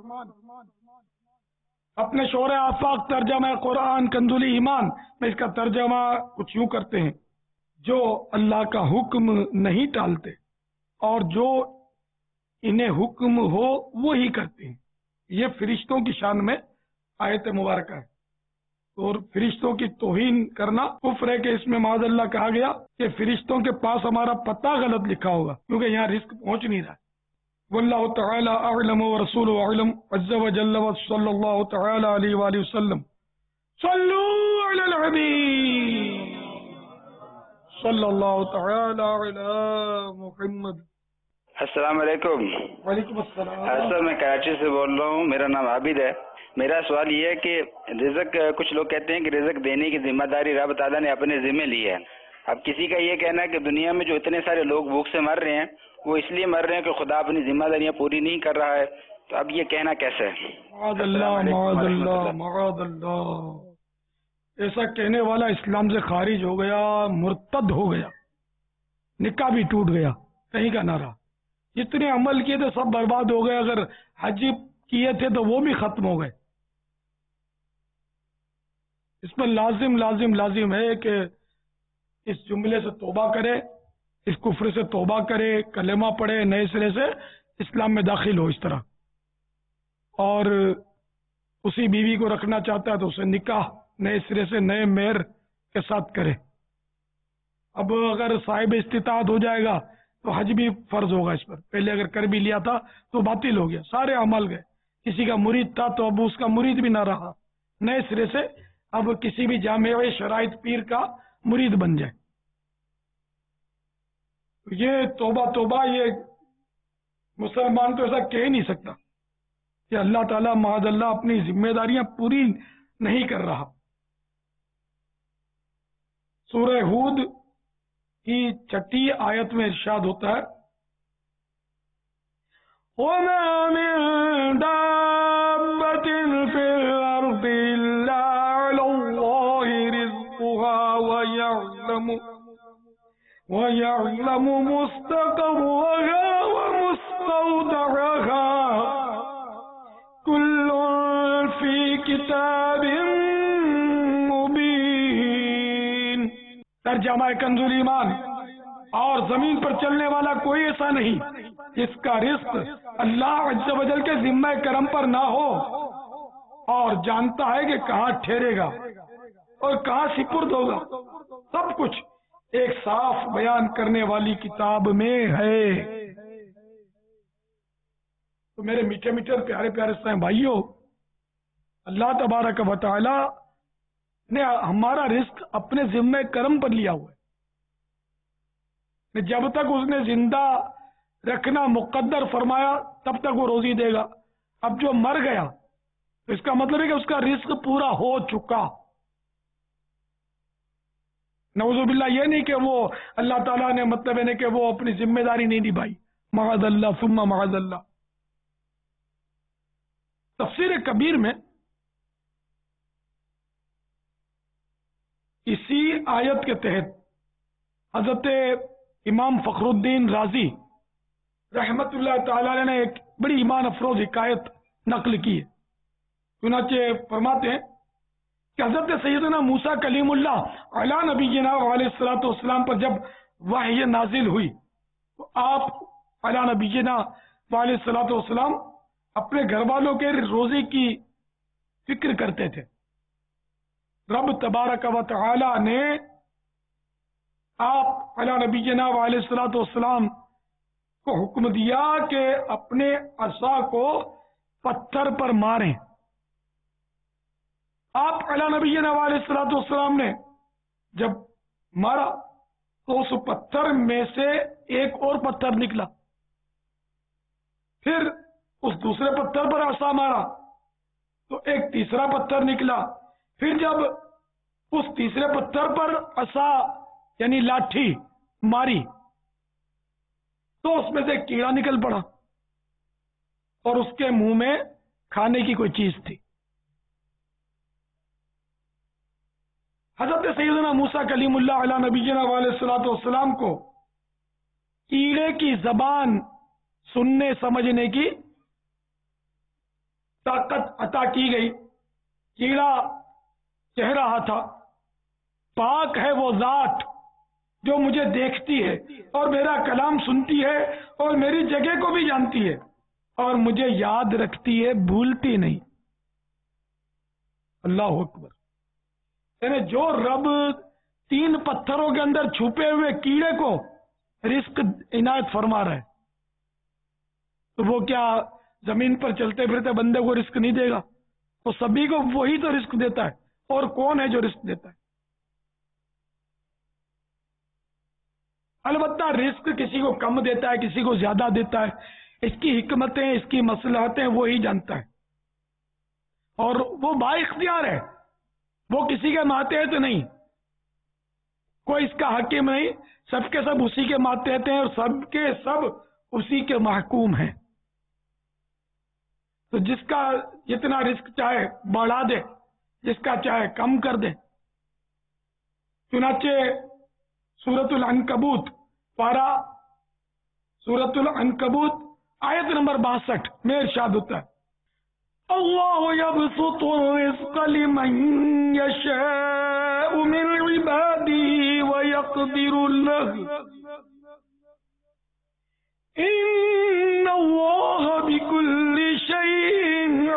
اپنے شعر آفاق ترجمہ قرآن کنزلی ایمان میں اس کا ترجمہ کچھ یوں کرتے ہیں، جو اللہ کا حکم نہیں ٹالتے اور جو انہیں حکم ہو وہی کرتے ہیں. یہ فرشتوں کی شان میں آیت مبارکہ ہے. اور فرشتوں کی توہین کرنا کفر ہے کہ اس میں معاذ اللہ کہا گیا کہ فرشتوں کے پاس ہمارا پتہ غلط لکھا ہوگا کیونکہ یہاں رزق پہنچ نہیں رہا ہے. واللہ تعالی اعلم ورسول اعلم عز وجل وصلی اللہ تعالی علیہ وآلہ وسلم. صلو علی الحبیب صلی اللہ تعالی علی محمد. السلام علیکم. وعلیکم السلام. سر میں کراچی سے بول رہا ہوں، میرا نام عابد ہے. میرا سوال یہ ہے کہ رزق، کچھ لوگ کہتے ہیں کہ رزق دینے کی ذمہ داری رب تعالیٰ نے اپنے ذمہ لی ہے. اب کسی کا یہ کہنا ہے کہ دنیا میں جو اتنے سارے لوگ بھوک سے مر رہے ہیں وہ اس لیے مر رہے ہیں کہ خدا اپنی ذمہ داریاں پوری نہیں کر رہا ہے. تو اب یہ کہنا کیسے ہے؟ معاذ اللہ معاذ اللہ معاذ اللہ. ایسا کہنے والا اسلام سے خارج ہو گیا، مرتد ہو گیا، نکاح بھی ٹوٹ گیا، کہیں کا نہ رہا. جتنے عمل کیے تھے سب برباد ہو گئے. اگر حج کیے تھے تو وہ بھی ختم ہو گئے. اس پر لازم لازم لازم ہے کہ اس جملے سے توبہ کرے، اس کفر سے توبہ کرے، کلمہ پڑھے، نئے سرے سے اسلام میں داخل ہو اس طرح. اور اسی بیوی کو رکھنا چاہتا ہے تو اسے نکاح نئے سرے سے نئے مہر کے ساتھ کرے. اب اگر صاحب استطاعت ہو جائے گا تو حج بھی فرض ہوگا اس پر. پہلے اگر کر بھی لیا تھا تو باطل ہو گیا، سارے عمل گئے. کسی کا مرید تھا تو اب اس کا مرید بھی نہ رہا. نئے سرے سے اب کسی بھی جامع شرائط پیر کا مرید بن جائے. یہ توبہ توبہ، یہ مسلمان تو ایسا کہہ نہیں سکتا کہ اللہ تعالیٰ معاذ اللہ اپنی ذمہ داریاں پوری نہیں کر رہا. سورہ ہود کی چھٹی آیت میں ارشاد ہوتا ہے وَمَا مِن دَابَّةٍ فِي الْأَرْضِ إِلَّا عَلَى اللَّهِ رِزْقُهَا وَيَعْلَمُ وَيَعْلَمُ مُسْتَقَرَّهَا وَمُسْتَوْدَعَهَا كُلٌّ فِي كِتَابٍ مُبِينٍ. ترجمہ کنزُ ایمان. اور زمین پر چلنے والا کوئی ایسا نہیں جس کا رزق اللہ عز و جل کے ذمہ کرم پر نہ ہو، اور جانتا ہے کہ کہاں ٹھہرے گا اور کہاں سپرد ہوگا. سب کچھ ایک صاف بیان کرنے والی کتاب میں ہے. تو میرے میٹھے میٹھے پیارے پیارے سائیں بھائیوں، اللہ تبارک و تعالی نے ہمارا رزق اپنے ذمہ کرم پر لیا ہوا ہے. جب تک اس نے زندہ رکھنا مقدر فرمایا تب تک وہ روزی دے گا. اب جو مر گیا تو اس کا مطلب ہے کہ اس کا رزق پورا ہو چکا. نعوذ باللہ یہ نہیں کہ وہ اللہ تعالیٰ نے مطلب ہے کہ وہ اپنی ذمہ داری نہیں نبھائی. معاذ اللہ ثم معاذ اللہ. تفسیر کبیر میں اسی آیت کے تحت حضرت امام فخر الدین رازی رحمت اللہ تعالی نے ایک بڑی ایمان افروز حکایت نقل کی ہے. چنانچہ فرماتے ہیں کہ حضرت سیدنا موسیٰ کلیم اللہ علی نبینا علیہ الصلوۃ والسلام پر جب وحی نازل ہوئی تو آپ علی نبینا علیہ الصلوۃ والسلام اپنے گھر والوں کے روزی کی فکر کرتے تھے. رب تبارک و تعالی نے آپ علی نبینا علیہ الصلوۃ والسلام کو حکم دیا کہ اپنے عصا کو پتھر پر ماریں. آپ علی نبینا علیہ الصلوۃ والسلام نے جب مارا تو اس پتھر میں سے ایک اور پتھر نکلا. پھر اس دوسرے پتھر پر عصا مارا تو ایک تیسرا پتھر نکلا. پھر جب اس تیسرے پتھر پر عصا یعنی لاٹھی ماری تو اس میں سے کیڑا نکل پڑا اور اس کے منہ میں کھانے کی کوئی چیز تھی. حضرت سیدنا موسیٰ کلیم اللہ علیہ نبینا علیہ الصلوۃ والسلام کو کیڑے کی زبان سننے سمجھنے کی طاقت عطا کی گئی. کیڑا کہہ رہا تھا پاک ہے وہ ذات جو مجھے دیکھتی ہے اور میرا کلام سنتی ہے اور میری جگہ کو بھی جانتی ہے اور مجھے یاد رکھتی ہے، بھولتی نہیں. اللہ اکبر. یعنی جو رب تین پتھروں کے اندر چھپے ہوئے کیڑے کو رزق عنایت فرما رہا ہے تو وہ کیا زمین پر چلتے پھرتے بندے کو رزق نہیں دے گا؟ وہ سبھی کو وہی تو رزق دیتا ہے. اور کون ہے جو رزق دیتا ہے؟ البتہ رزق کسی کو کم دیتا ہے، کسی کو زیادہ دیتا ہے. اس کی حکمتیں، اس کی مصلحتیں وہی جانتا ہے اور وہ با اختیار ہے. وہ کسی کے ماتحت نہیں، کوئی اس کا حاکم نہیں. سب کے سب اسی کے ماتحت ہیں اور سب کے سب اسی کے محکوم ہیں. تو جس کا جتنا رزق چاہے بڑھا دے، جس کا چاہے کم کر دے. چنانچہ سورۃ العنکبوت پارہ سورۃ العنکبوت آیت نمبر باسٹھ میں ارشاد ہوتا ہے اللہ یبسط الرزق لمن یشاء من عباده ویقدر له ان اللہ بکل شیء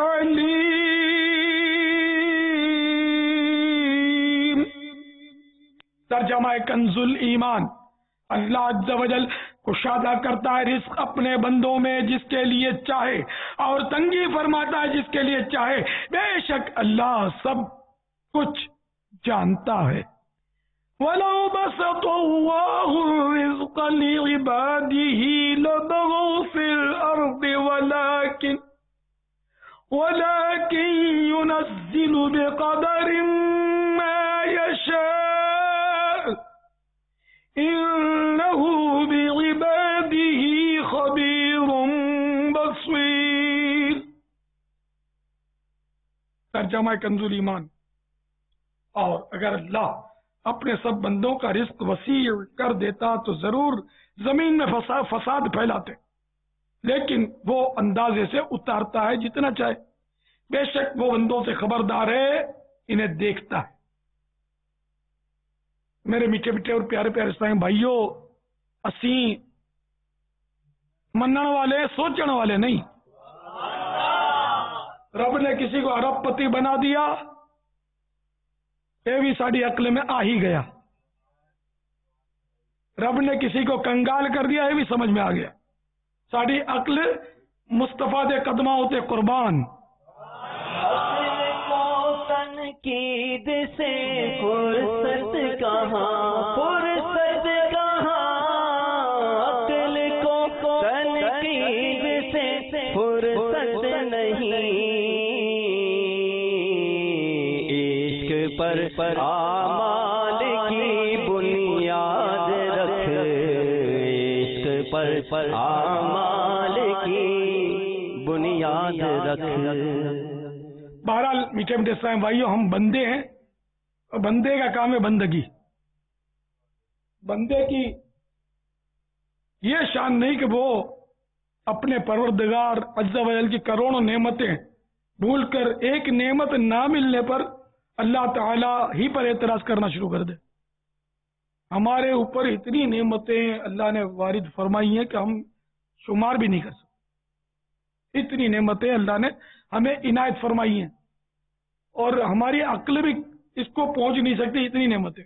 علیم. ترجمہ کنز الایمان. اللہ عز و جل کشادہ کرتا ہے رزق اپنے بندوں میں جس کے لیے چاہے اور تنگی فرماتا ہے جس کے لیے چاہے. بے شک اللہ سب کچھ جانتا ہے. وَلَوْ بَسَطَ اللَّهُ الرِّزْقَ لِعِبَادِهِ لَبَغَوْا فِي الْأَرْضِ وَلَكِنْ وَلَكِنْ يُنَزِّلُ بِقَدَرٍ مَا يَشَاءُ إِنَّهُ بِعِبَادِهِ خَبِيرٌ بَصِيرٌ. ترجمہ کنز الایمان. اور اگر اللہ اپنے سب بندوں کا رزق وسیع کر دیتا تو ضرور زمین میں فساد فساد پھیلاتے، لیکن وہ اندازے سے اتارتا ہے جتنا چاہے. بے شک وہ بندوں سے خبردار ہے، انہیں دیکھتا ہے. میرے میٹھے میٹھے اور پیارے پیارے اسلامی بھائیوں، اسی منن والے سوچن والے نہیں. رب نے کسی کو ارب پتی بنا دیا، یہ بھی ساری عقل میں آ ہی گیا. رب نے کسی کو کنگال کر دیا، یہ بھی سمجھ میں آ گیا. ساری عقل مصطفیٰ دے قدمہ ہوتے قربان. تنقید سے فرصت کہاں، فرصت کہاں، عقل کو تنقید سے فرصت نہیں. عشق پر اعمال کی بنیاد رکھ، عشق پر اعمال کی بنیاد رکھ. بہرحال میٹھے میٹھے اسلام بھائیوں، ہم بندے ہیں اور بندے کا کام ہے بندگی. بندے کی یہ شان نہیں کہ وہ اپنے پروردگار عز و جل کی کروڑوں نعمتیں بھول کر ایک نعمت نہ ملنے پر اللہ تعالی ہی پر اعتراض کرنا شروع کر دے. ہمارے اوپر اتنی نعمتیں اللہ نے وارد فرمائی ہیں کہ ہم شمار بھی نہیں کر سکتے. اتنی نعمتیں اللہ نے ہمیں عنایت فرمائی ہیں اور ہماری عقل بھی اس کو پہنچ نہیں سکتی، اتنی نعمتیں.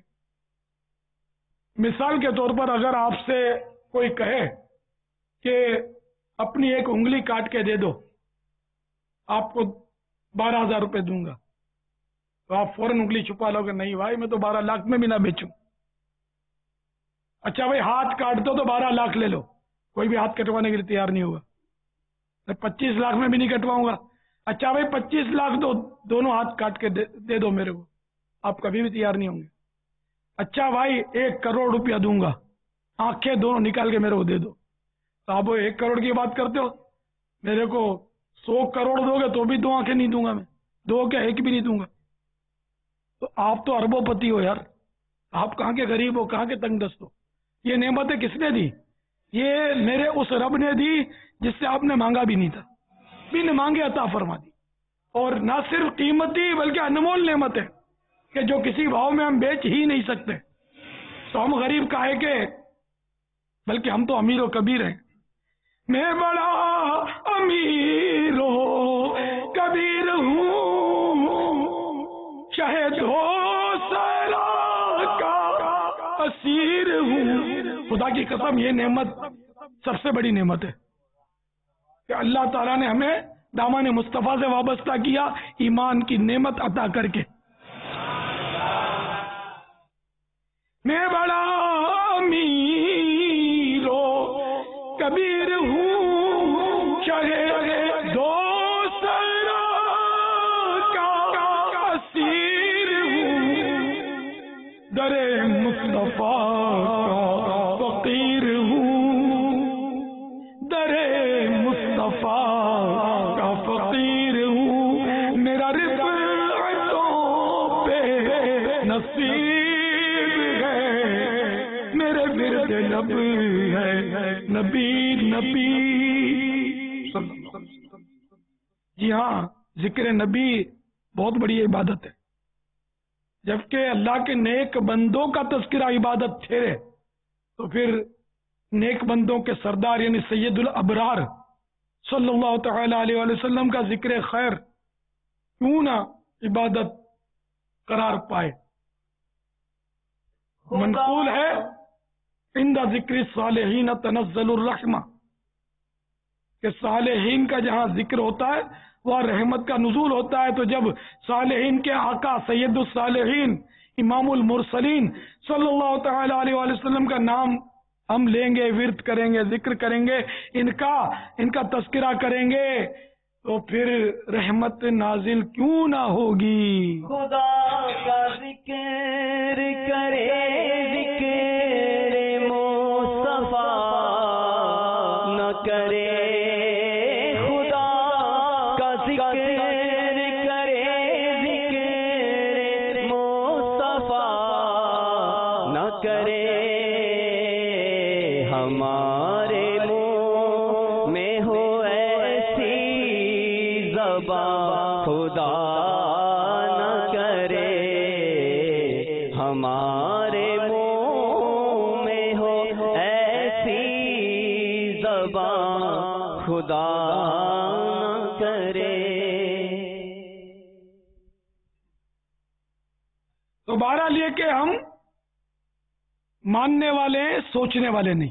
مثال کے طور پر اگر آپ سے کوئی کہے کہ اپنی ایک انگلی کاٹ کے دے دو، آپ کو بارہ ہزار روپے دوں گا، تو آپ فوراً انگلی چھپا لو گے، نہیں بھائی میں تو بارہ لاکھ میں بھی نہ بیچوں. اچھا بھائی ہاتھ کاٹ دو تو بارہ لاکھ لے لو، کوئی بھی ہاتھ کٹوانے کے لیے تیار نہیں ہوگا. میں پچیس لاکھ میں بھی نہیں کٹواؤں گا. اچھا بھائی پچیس لاکھ دو، دونوں ہاتھ کاٹ کے دے دو میرے کو، آپ کبھی بھی تیار نہیں ہوں گے. اچھا بھائی ایک کروڑ روپیہ دوں گا، آنکھیں دونوں نکال کے میرے کو دے دو. تو آپ وہ ایک کروڑ کی بات کرتے ہو، میرے کو سو کروڑ دو گے تو بھی دو آنکھیں نہیں دوں گا میں، دو کیا ایک بھی نہیں دوں گا. تو آپ تو اربوں پتی ہو یار، آپ کہاں کے غریب ہو، کہاں کے تنگ دست ہو. یہ نعمتیں کس نے دی؟ یہ میرے اس رب نے دی جس سے آپ نے مانگا بھی نہیں تھا، بن مانگے عطا فرما دی. اور نہ صرف قیمتی بلکہ انمول نعمت ہے کہ جو کسی بھاؤ میں ہم بیچ ہی نہیں سکتے. تو ہم غریب کاہے کے، بلکہ ہم تو امیر و کبیر ہیں. میں بڑا امیر و کبیر ہوں، شہد ہو سرا کا اسیر ہوں. خدا کی قسم یہ نعمت سب سے بڑی نعمت ہے کہ اللہ تعالیٰ نے ہمیں دامن مصطفیٰ سے وابستہ کیا ایمان کی نعمت عطا کر کے. میں بڑا امیر و کبیر ہوں، شہد دو سرا کا اسیر ہوں، در مصطفیٰ فقیر ہوں، در مصطفیٰ کا فقیر ہوں. میرا رفعتوں پہ نصیب ہے، میرے ورد لب ہے نبی نبی. جی ہاں، ذکر نبی بہت بڑی عبادت ہے. جبکہ اللہ کے نیک بندوں کا تذکرہ عبادت ٹھہرے تو پھر نیک بندوں کے سردار یعنی سید الابرار صلی اللہ تعالی علیہ وآلہ وسلم کا ذکر خیر کیوں نہ عبادت قرار پائے. منقول ہے عند ذکر الصالحین تنزل الرحمہ، کہ صالحین کا جہاں ذکر ہوتا ہے وہاں رحمت کا نزول ہوتا ہے. تو جب صالحین کے آقا سید الصالحین امام المرسلین صلی اللہ تعالی علیہ وآلہ وسلم کا نام ہم لیں گے، ورد کریں گے، ذکر کریں گے، ان کا ان کا تذکرہ کریں گے، تو پھر رحمت نازل کیوں نہ ہوگی. خدا کا ذکر کرے، ذکر مصطفیٰ نہ کرے، خدا کا ذکر کرے، ذکر مصطفیٰ نہ کرے، ہمارے منہ میں ہو ایسی زبان خدا نہ کرے، ہمارے منہ میں ہو ایسی زبان خدا نہ کرے. تو بہرحال یہ کہ ہم ماننے والے ہیں، سوچنے والے نہیں.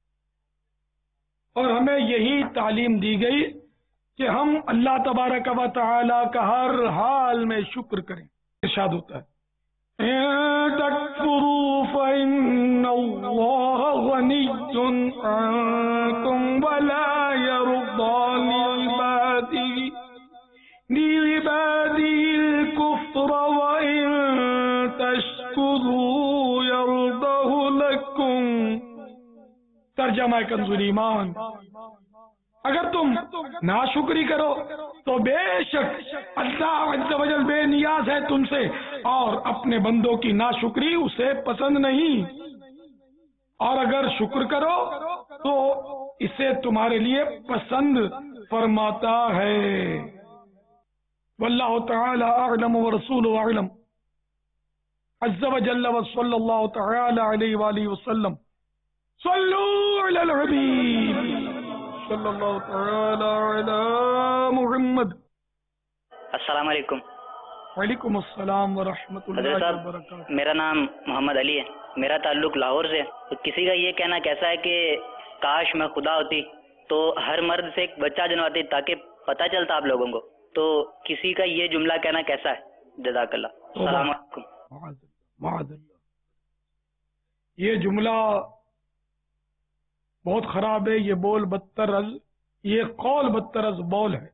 اور ہمیں یہی تعلیم دی گئی کہ ہم اللہ تبارک و تعالی کا ہر حال میں شکر کریں. ارشاد ہوتا ہے إِن تَكْفُرُوا فَإِنَّ اللَّهَ غَنِيٌّ عَنكُمْ وَلَا يَرْضَىٰ لِعِبَادِهِ لِعِبَادِهِ الْكُفْرَ وَإِن تَشْكُرُوا يَرْضَهُ لَكُمْ. ترجمہ کنز ایمان، اگر تم ناشکری کرو تو بے شک اللہ عز و جل بے نیاز ہے تم سے، اور اپنے بندوں کی ناشکری اسے پسند نہیں، اور اگر شکر کرو تو اسے تمہارے لیے پسند فرماتا ہے. واللہ تعالی اعلم ورسولہ اعلم عز و جل وصلی اللہ تعالی علیہ وآلہ وسلم. صلو علی الحبیب صلی اللہ تعالی علی محمد. السلام علیکم. وعلیکم السلام ورحمۃ حضرت اللہ صاحب، وبرکاتہ. میرا نام محمد علی ہے. میرا تعلق لاہور سے. تو کسی کا یہ کہنا کیسا ہے کہ کاش میں خدا ہوتی تو ہر مرد سے ایک بچہ جنواتی تاکہ پتہ چلتا آپ لوگوں کو. تو کسی کا یہ جملہ کہنا کیسا ہے؟ جزاک اللہ. السلام علیکم. معاذ اللہ. یہ جملہ بہت خراب ہے. یہ بول بدتر از یہ قول بدتر از بول ہے،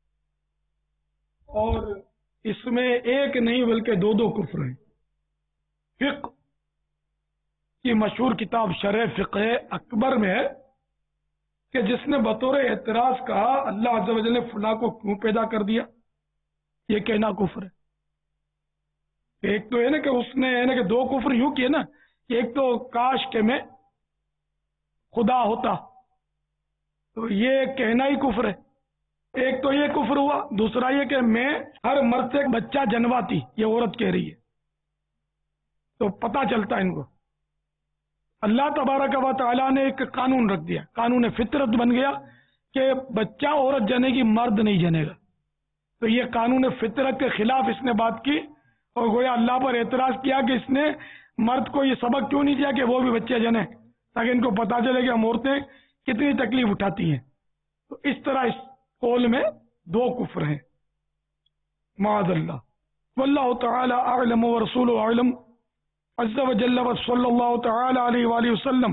اور اس میں ایک نہیں بلکہ دو دو کفر ہیں. فقہ کی مشہور کتاب شرح فقہ اکبر میں ہے کہ جس نے بطور اعتراض کہا اللہ عز و جل نے فلاں کو کیوں پیدا کر دیا، یہ کہنا کفر ہے. ایک تو ہے نا کہ اس نے ہے نا کہ دو کفر یوں کیے نا، ایک تو کاش کہ میں خدا ہوتا، تو یہ کہنا ہی کفر ہے. ایک تو یہ کفر ہوا، دوسرا یہ کہ میں ہر مرد سے ایک بچہ جنواتی، یہ عورت کہہ رہی ہے. تو پتہ چلتا ان کو. اللہ تبارک و تعالیٰ نے ایک قانون رکھ دیا، قانون فطرت بن گیا کہ بچہ عورت جنے گی، مرد نہیں جنے گا. تو یہ قانون فطرت کے خلاف اس نے بات کی، اور گویا اللہ پر اعتراض کیا کہ اس نے مرد کو یہ سبق کیوں نہیں دیا کہ وہ بھی بچے جنے، تاکہ ان کو پتا چلے کہ ہم عورتیں کتنی تکلیف اٹھاتی ہیں. تو اس طرح اس قول میں دو کفر ہیں. معاذ اللہ. واللہ تعالی اعلم ورسولہ اعلم عز و جل وصلی اللہ تعالی علیہ وآلہ وسلم.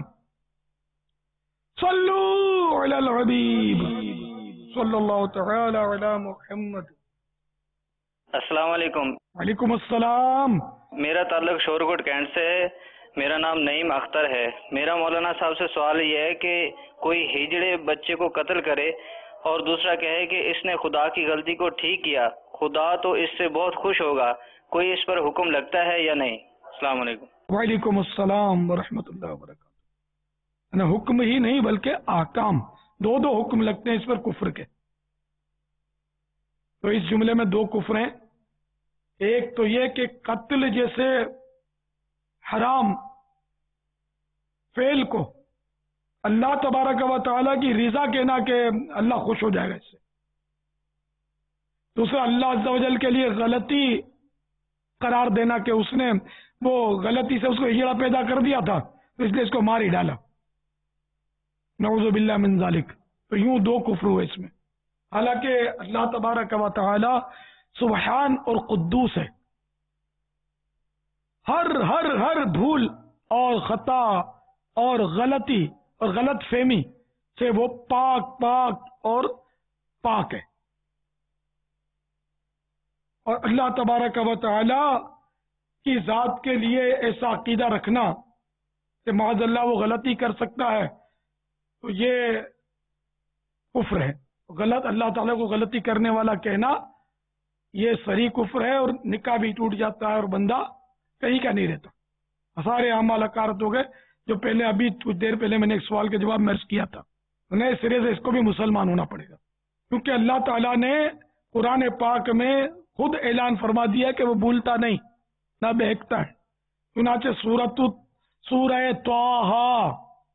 صلو علی الحبیب صلی اللہ تعالی علی محمد. السلام علیکم. وعلیکم السلام. میرا تعلق شورکوٹ کینٹ سے ہے. میرا نام نعیم اختر ہے. میرا مولانا صاحب سے سوال یہ ہے کہ کوئی ہجڑے بچے کو قتل کرے اور دوسرا کہے کہ اس نے خدا کی غلطی کو ٹھیک کیا، خدا تو اس سے بہت خوش ہوگا، کوئی اس پر حکم لگتا ہے یا نہیں؟ السلام علیکم. وعلیکم السلام ورحمۃ اللہ وبرکاتہ. حکم ہی نہیں بلکہ احکام، دو دو حکم لگتے ہیں اس پر کفر کے. تو اس جملے میں دو کفر ہیں. ایک تو یہ کہ قتل جیسے حرام فعل کو اللہ تبارک و تعالیٰ کی رضا کہنا کہ اللہ خوش ہو جائے گا اس سے. دوسرا اللہ عز و جل کے لیے غلطی قرار دینا کہ اس نے وہ غلطی سے اس کو ہجڑا پیدا کر دیا تھا تو اس لیے اس کو مار ہی ڈالا. نعوذ باللہ من ذالک. تو یوں دو کفر ہوئے اس میں. حالانکہ اللہ تبارک و تعالی سبحان اور قدوس ہے. ہر ہر ہر بھول اور خطا اور غلطی اور غلط فہمی سے وہ پاک پاک اور پاک ہے. اور اللہ تبارک و تعالی کی ذات کے لیے ایسا عقیدہ رکھنا کہ معاذ اللہ وہ غلطی کر سکتا ہے تو یہ کفر ہے. غلط اللہ تعالیٰ کو غلطی کرنے والا کہنا یہ صریح کفر ہے، اور نکاح بھی ٹوٹ جاتا ہے اور بندہ کہیں کا نہیں رہتا. سارے اعمال اکارت ہو گئے. جو پہلے ابھی کچھ دیر پہلے میں نے ایک سوال کا جواب مرض کیا تھا، نئے سرے سے اس کو بھی مسلمان ہونا پڑے گا، کیونکہ اللہ تعالیٰ نے قرآن پاک میں خود اعلان فرما دیا کہ وہ بھولتا نہیں نہ بہکتا ہے. چنانچہ سورۃ سورہ طٰہٰ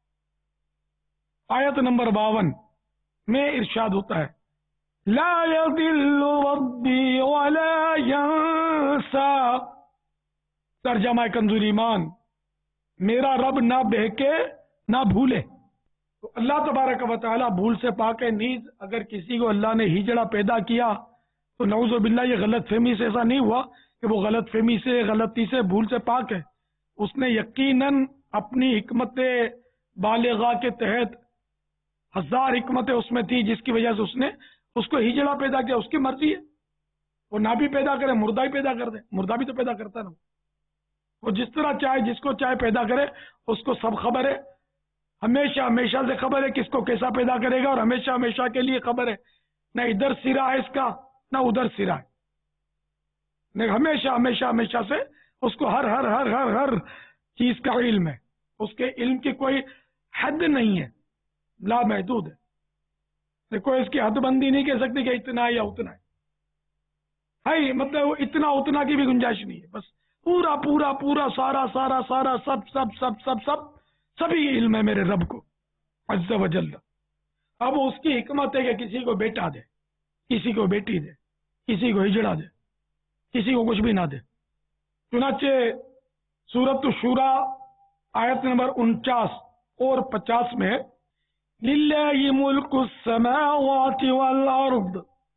آیت نمبر باون میں ارشاد ہوتا ہے لا یضل ربی ولا ینسا. ترجمہ کنزُ ایمان، میرا رب نہ بہکے نہ بھولے. تو اللہ تبارک و تعالیٰ بھول سے پاک ہے. نیز اگر کسی کو اللہ نے ہجڑا پیدا کیا تو نعوذ باللہ یہ غلط فہمی سے ایسا نہیں ہوا کہ وہ غلط فہمی سے غلطی سے بھول سے پاک ہے. اس نے یقیناً اپنی حکمت بالغہ کے تحت ہزار حکمتیں اس میں تھی جس کی وجہ سے اس نے اس کو ہجڑا پیدا کیا. اس کی مرضی ہے، وہ نہ بھی پیدا کرے، مردہ بھی پیدا کر دے. مردہ بھی تو پیدا کرتا ہے نا. وہ جس طرح چاہے جس کو چاہے پیدا کرے، اس کو سب خبر ہے. ہمیشہ ہمیشہ سے خبر ہے کس کو کیسا پیدا کرے گا، اور ہمیشہ ہمیشہ کے لیے خبر ہے نہ ادھر سرا ہے اس کا نہ ادھر سرا ہے. نہیں، ہمیشہ ہمیشہ ہمیشہ سے اس کو ہر ہر ہر ہر ہر چیز کا علم ہے. اس کے علم کی کوئی حد نہیں ہے، لا محدود ہے. کوئی اس کی حد بندی نہیں کہہ سکتی کہ اتنا ہے یا اتنا ہے. ہے مطلب اتنا اتنا کی بھی گنجائش نہیں ہے. بس پورا پورا پورا سارا سارا سارا سب سب سب سب سب سبھی علم ہے میرے رب کو عز و جل. اب اس کی حکمت ہے کہ کسی کو بیٹا دے، کسی کو بیٹی دے، کسی کو ہجڑا دے، کسی کو کچھ بھی نہ دے۔ چنانچہ سورۃ الشورى آیت نمبر انچاس اور پچاس میں للہ ملک السماوات والارض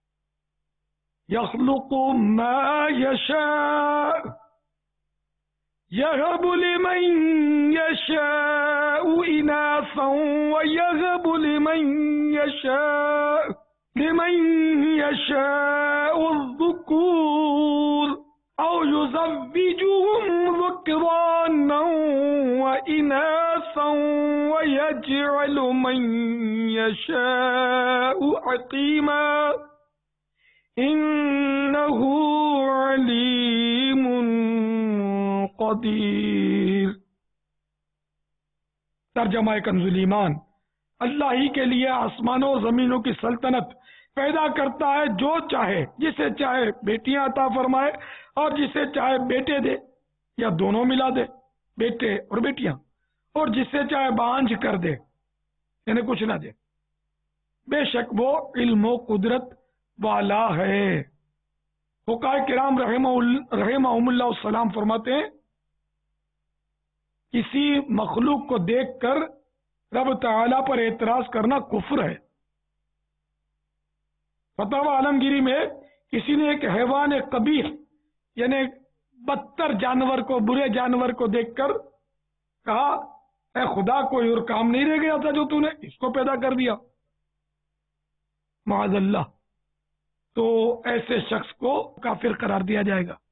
یخلق ما یشاء یہب لمن یشاء اناثا ویہب لمن یشاء لمن یشاء الذکور او یزوجہم ذکرانا واناثا ویجعل من یشاء عقیما انہ علیم قدیر۔ ترجمہ کنز الایمان، اللہ ہی کے لیے آسمانوں اور زمینوں کی سلطنت، پیدا کرتا ہے جو چاہے، جسے چاہے بیٹیاں عطا فرمائے اور جسے چاہے بیٹے دے یا دونوں ملا دے، بیٹے اور بیٹیاں، اور جسے چاہے بانجھ کر دے یعنی کچھ نہ دے۔ بے شک وہ علم و قدرت والا ہے۔ فقہاء کرام رحمہم اللہ السلام فرماتے ہیں کسی مخلوق کو دیکھ کر رب تعالیٰ پر اعتراض کرنا کفر ہے۔ فتاوی عالمگیری میں کسی نے ایک حیوان قبیح یعنی بدتر جانور کو، برے جانور کو دیکھ کر کہا اے خدا کوئی اور کام نہیں رہ گیا تھا جو تو نے اس کو پیدا کر دیا، معاذ اللہ، تو ایسے شخص کو کافر قرار دیا جائے گا۔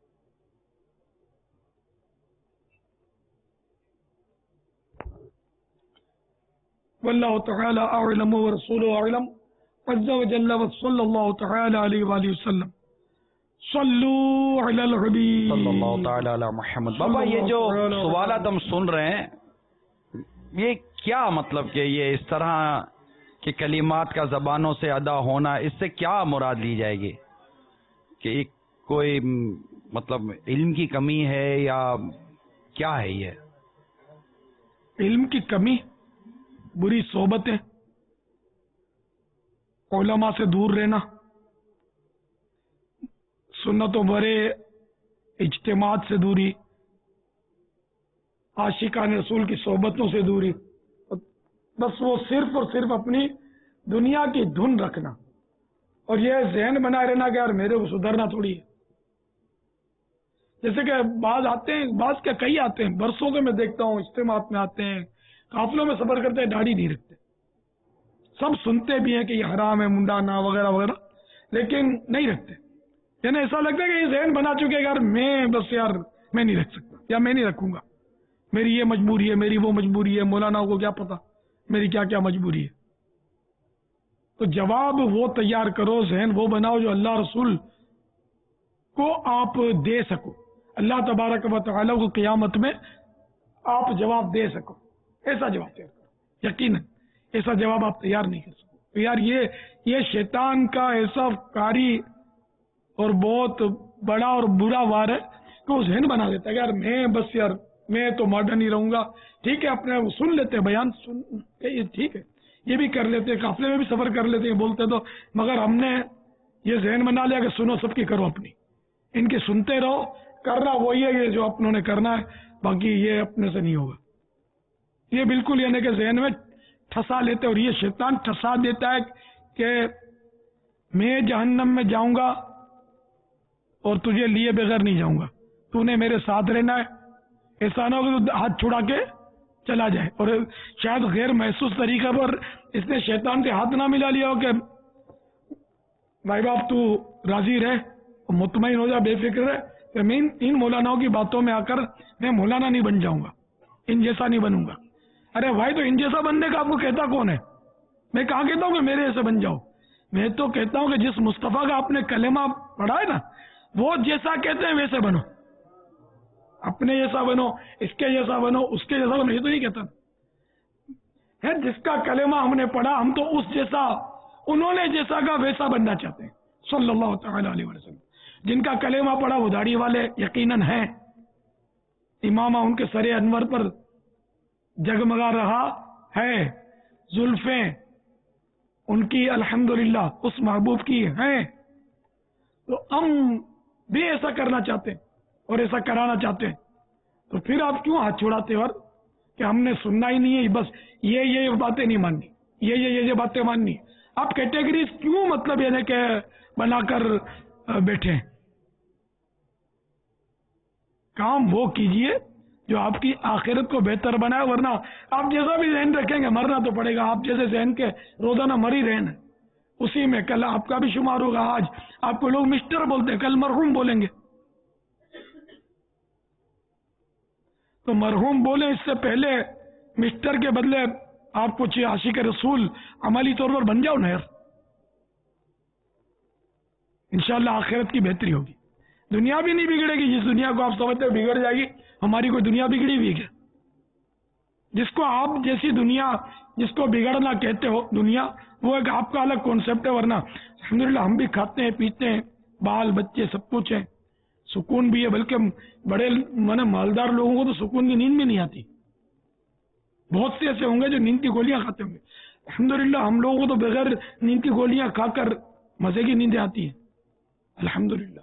واللہ تعالی اعلم ورسولہ اعلم عز وجل وصلی اللہ تعالی علیہ وآلہ وسلم۔ صلو علی الحبیب صلی اللہ تعالی علی محمد۔ بابا یہ جو سوالات ہم سن رہے ہیں یہ کیا مطلب کہ یہ اس طرح کہ کلمات کا زبانوں سے ادا ہونا، اس سے کیا مراد لی جائے گی؟ کہ ایک کوئی مطلب علم کی کمی ہے یا کیا ہے یہ؟ علم کی کمی، بری صحبتیں، علماء سے دور رہنا، سنت و برے اجتماعات سے دوری، عاشقان رسول کی صحبتوں سے دوری، بس وہ صرف اور صرف اپنی دنیا کی دھن رکھنا اور یہ ذہن بنائے رہنا کہ یار میرے کو سدھرنا تھوڑی ہے۔ جیسے کہ بعض آتے ہیں، بعض کے کئی آتے ہیں، برسوں کے میں دیکھتا ہوں اجتماعات میں آتے ہیں، قافلوں میں سفر کرتے ہیں، داڑھی نہیں رکھتے، سب سنتے بھی ہیں کہ یہ حرام ہے، منڈانا وغیرہ وغیرہ، لیکن نہیں رکھتے۔ یعنی ایسا لگتا ہے کہ یہ ذہن بنا چکے یار میں بس یار میں نہیں رکھ سکتا یا میں نہیں رکھوں گا، میری یہ مجبوری ہے، میری وہ مجبوری ہے، مولانا کو کیا پتا میری کیا کیا مجبوری ہے۔ تو جواب وہ تیار کرو، ذہن وہ بناؤ جو اللہ رسول کو آپ دے سکو، اللہ تبارک و تعالیٰ کو قیامت میں آپ جواب دے سکو، ایسا جواب تیار کرو۔ یقیناً ایسا جواب آپ تیار نہیں کر سکو تو یار یہ یہ شیطان کا ایسا کاری اور بہت بڑا اور برا وار ہے کہ وہ ذہن بنا دیتا ہے یار میں بس یار میں تو ماڈرن ہی رہوں گا۔ ٹھیک ہے اپنے سن لیتے بیان، سن ٹھیک ہے یہ بھی کر لیتے، قافلے میں بھی سفر کر لیتے ہیں، بولتے تو، مگر ہم نے یہ ذہن بنا لیا کہ سنو سب کی کرو اپنی، ان کی سنتے رہو، کرنا وہی ہے یہ جو اپنوں نے کرنا ہے، باقی یہ اپنے سے نہیں ہوگا۔ یہ بالکل یعنی کہ ذہن میں ٹھسا لیتے، اور یہ شیطان ٹھسا دیتا ہے کہ میں جہنم میں جاؤں گا اور تجھے لیے بغیر نہیں جاؤں گا، تو نے میرے ساتھ رہنا ہے۔ ایسا نہ ہو کہ ہاتھ چھڑا کے چلا جائے، اور شاید غیر محسوس طریقے پر اس نے شیطان کے ہاتھ نہ ملا لیا ہو کہ بھائی باپ تو راضی رہ، مطمئن ہو جا، بے فکر رہ، کہ میں ان مولاناؤں کی باتوں میں آ کر میں مولانا نہیں بن جاؤں گا، ان جیسا نہیں بنوں گا۔ ارے بھائی تو ان جیسا بننے کا آپ کو کہتا کون ہے؟ میں کہاں کہتا ہوں کہ میرے جیسے بن جاؤ، میں تو کہتا ہوں کہ جس مصطفیٰ کا آپ نے کلمہ پڑھا ہے نا وہ جیسا کہتے ہیں ویسے بنو، اپنے جیسا بنو، اس کے جیسا بنو، اس کے جیسا بنو، یہ تو نہیں کہتا ہے جس کا کلمہ ہم نے پڑھا ہم تو اس جیسا، انہوں نے جیسا کا ویسا بننا چاہتے ہیں صلی اللہ تعالی علیہ وسلم۔ جن کا کلمہ پڑھا وہ داڑھی والے یقیناً ہیں، امامہ ان کے سر انور پر جگمگا رہا ہے، زلفیں ان کی الحمدللہ اس محبوب کی ہیں، تو ہم بھی ایسا کرنا چاہتے ہیں اور ایسا کرانا چاہتے ہیں، تو پھر آپ کیوں ہاتھ چھوڑاتے اور کہ ہم نے سننا ہی نہیں ہے، بس یہ یہ باتیں نہیں ماننی، یہ یہ یہ باتیں ماننی؟ آپ کیٹیگریز کیوں مطلب یعنی کہ بنا کر بیٹھے ہیں؟ کام وہ کیجئے جو آپ کی آخرت کو بہتر بنائے، ورنہ آپ جیسا بھی ذہن رکھیں گے مرنا تو پڑے گا. آپ جیسے ذہن کے روزانہ مر ہی رہے ہیں اسی میں، کل آپ کا بھی شمار ہوگا. آج آپ کو لوگ مسٹر بولتے ہیں، کل مرحوم بولیں گے. تو مرحوم بولیں اس سے پہلے مسٹر کے بدلے آپ کچھ عاشق رسول عملی طور پر بن جاؤ نا یار. انشاءاللہ آخرت کی بہتری ہوگی. دنیا بھی نہیں بگڑے گی. جس دنیا کو آپ سمجھتے ہیں بگڑ جائے گی، ہماری کوئی دنیا بگڑی ہوئی ہے؟ جس کو آپ جیسی دنیا، جس کو بگڑنا کہتے ہو دنیا، وہ ایک آپ کا الگ کانسیپٹ ہے. ورنہ الحمدللہ ہم بھی کھاتے ہیں پیتے ہیں، بال بچے سب کچھ ہے، سکون بھی ہے. بلکہ بڑے من مالدار لوگوں کو تو سکون کی نیند بھی نہیں آتی. بہت سے ایسے ہوں گے جو نیند کی گولیاں کھاتے ہوں گے. الحمدللہ ہم لوگوں کو تو بغیر نیند کی گولیاں کھا کر مزے کی نیندیں آتی ہیں. الحمدللہ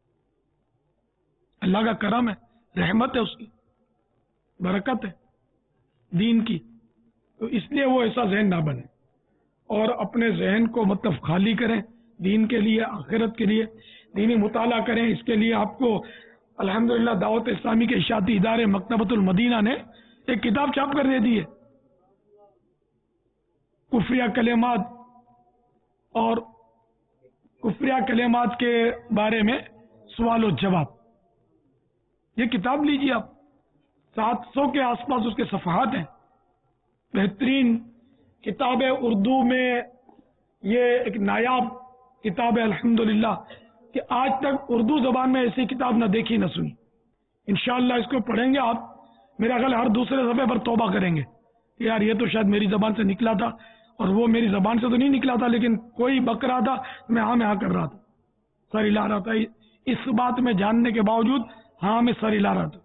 اللہ کا کرم ہے، رحمت ہے، اس کی برکت ہے دین کی. تو اس لیے وہ ایسا ذہن نہ بنے اور اپنے ذہن کو مطلب خالی کریں دین کے لیے، آخرت کے لیے. دینی مطالعہ کریں. اس کے لیے آپ کو الحمدللہ دعوت اسلامی کے اشاعتی ادارے مکتبۃ المدینہ نے ایک کتاب چھاپ کر دے دی ہے، کفریہ کلمات اور کفریہ کلمات کے بارے میں سوال و جواب. یہ کتاب لیجیے آپ، سات سو کے آس پاس اس کے صفحات ہیں. بہترین کتاب ہے. اردو میں یہ ایک نایاب کتاب ہے الحمدللہ، کہ آج تک اردو زبان میں ایسی کتاب نہ دیکھی نہ سنی. انشاءاللہ اس کو پڑھیں گے آپ، میرا خیال ہر دوسرے صفحے پر توبہ کریں گے کہ یار یہ تو شاید میری زبان سے نکلا تھا، اور وہ میری زبان سے تو نہیں نکلا تھا، لیکن کوئی بک رہا تھا، میں ہاں میں ہاں کر رہا تھا، سر ہلا رہا تھا. اس بات میں جاننے کے باوجود ہاں میں سر ہلا رہا تھا.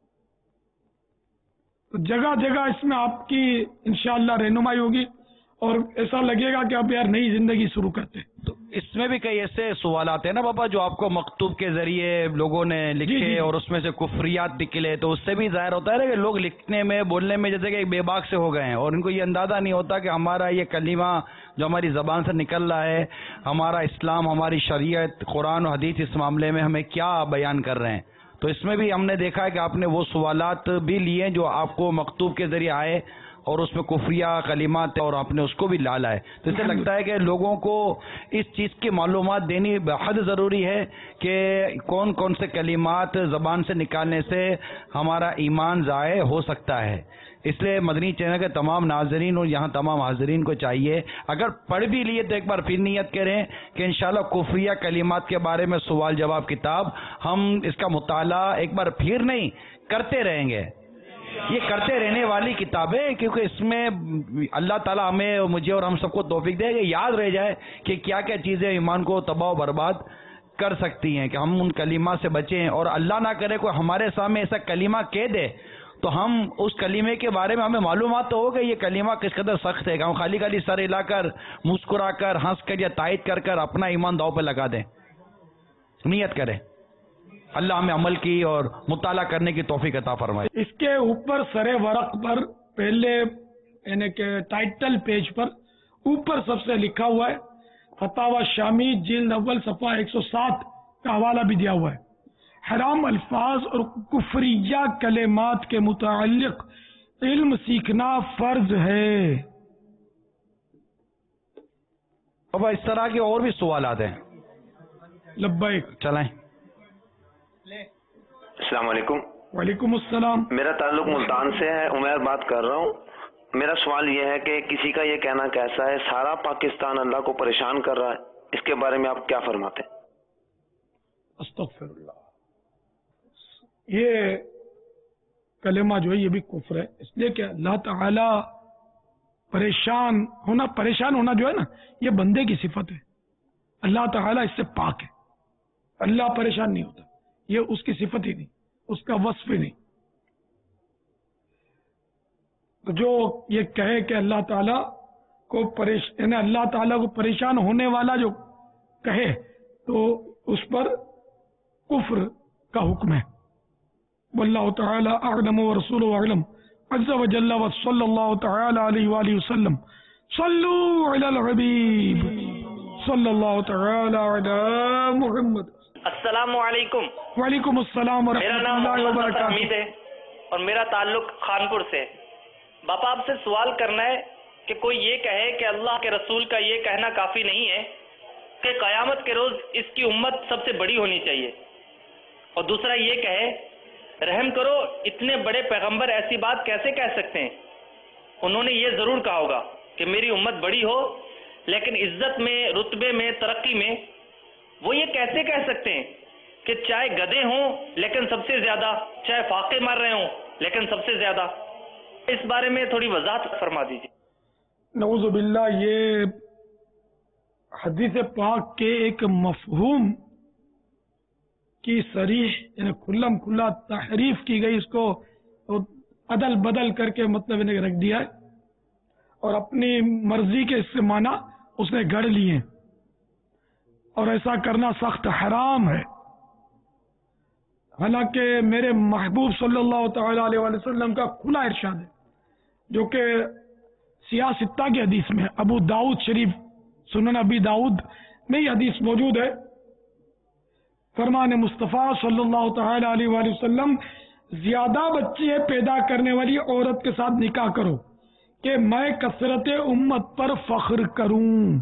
تو جگہ جگہ اس میں آپ کی انشاءاللہ رہنمائی ہوگی اور ایسا لگے گا کہ آپ یار نئی زندگی شروع کرتے. تو اس میں بھی کئی ایسے سوالات ہیں نا بابا جو آپ کو مکتوب کے ذریعے لوگوں نے لکھے جی جی اور اس میں سے کفریات نکلے، تو اس سے بھی ظاہر ہوتا ہے نا کہ لوگ لکھنے میں بولنے میں جیسے کہ بے باک سے ہو گئے ہیں، اور ان کو یہ اندازہ نہیں ہوتا کہ ہمارا یہ کلمہ جو ہماری زبان سے نکل رہا ہے، ہمارا اسلام، ہماری شریعت، قرآن و حدیث اس معاملے میں ہمیں کیا بیان کر رہے ہیں. تو اس میں بھی ہم نے دیکھا ہے کہ آپ نے وہ سوالات بھی لیے جو آپ کو مکتوب کے ذریعے آئے، اور اس میں کفریہ کلمات اور آپ نے اس کو بھی لالا ہے. تو اس سے لگتا ہے کہ لوگوں کو اس چیز کی معلومات دینی بحد ضروری ہے کہ کون کون سے کلمات زبان سے نکالنے سے ہمارا ایمان ضائع ہو سکتا ہے. اس لیے مدنی چینل کے تمام ناظرین اور یہاں تمام حاضرین کو چاہیے اگر پڑھ بھی لیے تو ایک بار پھر نیت کریں کہ انشاءاللہ کفریہ کلمات کے بارے میں سوال جواب کتاب ہم اس کا مطالعہ ایک بار پھر نہیں کرتے رہیں گے. یہ کرتے رہنے والی کتاب ہے، کیونکہ اس میں اللہ تعالیٰ ہمیں، مجھے اور ہم سب کو توفیق دے کہ یاد رہ جائے کہ کیا کیا چیزیں ایمان کو تباہ و برباد کر سکتی ہیں، کہ ہم ان کلمات سے بچیں. اور اللہ نہ کرے کوئی ہمارے سامنے ایسا کلمہ کہہ دے تو ہم اس کلمے کے بارے میں ہمیں معلومات تو ہو کہ یہ کلمہ کس قدر سخت ہے، کہ ہم خالی خالی سر ہلا کر، مسکرا کر، ہنس کر یا تائید کر کر اپنا ایمان داؤ پہ لگا دیں. نیت کریں. اللہ ہمیں عمل کی اور مطالعہ کرنے کی توفیق عطا فرمائے. اس کے اوپر سر ورق پر پہلے یعنی کہ ٹائٹل پیج پر اوپر سب سے لکھا ہوا ہے فتاوی شامی جلد اول صفحہ ایک سو سات کا حوالہ بھی دیا ہوا ہے. حرام الفاظ اور کفریہ کلمات کے متعلق علم سیکھنا فرض ہے. اب اس طرح کے اور بھی سوالات ہیں. لبیک. چلائیں. السلام علیکم. وعلیکم السلام. میرا تعلق ملتان سے ہے، عمیر بات کر رہا ہوں. میرا سوال یہ ہے کہ کسی کا یہ کہنا کیسا ہے سارا پاکستان اللہ کو پریشان کر رہا ہے، اس کے بارے میں آپ کیا فرماتے ہیں؟ استغفر اللہ. یہ کلمہ جو ہے یہ بھی کفر ہے، اس لیے کہ اللہ تعالی پریشان ہونا پریشان ہونا جو ہے نا یہ بندے کی صفت ہے. اللہ تعالی اس سے پاک ہے. اللہ پریشان نہیں ہوتا، یہ اس کی صفت ہی نہیں، اس کا وصف ہی نہیں. جو یہ کہے کہ اللہ تعالی کو پریش یعنی اللہ تعالیٰ کو پریشان ہونے والا جو کہے تو اس پر کفر کا حکم ہے. واللہ تعالی اعلم ورسولہ اعلم عز وجل وصلی اللہ تعالی علیہ وآلہ وسلم. صلوا علی الحبیب صلی اللہ تعالی علی محمد. السلام علیکم. وعلیکم السلام ورحمۃ اللہ وبرکاتہ. حمید ہے اور میرا تعلق خانپور سے. باپا آپ سے سوال کرنا ہے کہ کوئی یہ کہے کہ اللہ کے رسول کا یہ کہنا کافی نہیں ہے کہ قیامت کے روز اس کی امت سب سے بڑی ہونی چاہیے، اور دوسرا یہ کہے رحم کرو اتنے بڑے پیغمبر ایسی بات کیسے کہہ سکتے ہیں؟ انہوں نے یہ ضرور کہا ہوگا کہ میری امت بڑی ہو، لیکن عزت میں، رتبے میں، ترقی میں وہ یہ کیسے کہہ سکتے ہیں کہ چاہے گدھے ہوں لیکن سب سے زیادہ، چاہے فاقے مار رہے ہوں لیکن سب سے زیادہ؟ اس بارے میں تھوڑی وضاحت فرما دیجیے. نعوذ باللہ، یہ حدیث پاک کے ایک مفہوم کی صریح یعنی کھلم کھلا تحریف کی گئی، اس کو عدل بدل کر کے مطلب انہیں رکھ دیا ہے اور اپنی مرضی کے اس سے معنی اس نے گڑھ لیے، اور ایسا کرنا سخت حرام ہے. حالانکہ میرے محبوب صلی اللہ تعالی علیہ وسلم کا کھلا ارشاد ہے جو کہ سیاہ ستہ کی حدیث میں، ابو داؤد شریف، سنن ابی داؤد میں یہ حدیث موجود ہے. فرمان مصطفیٰ صلی اللہ تعالی علیہ وآلہ وسلم، زیادہ بچے پیدا کرنے والی عورت کے ساتھ نکاح کرو کہ میں کثرت امت پر فخر کروں.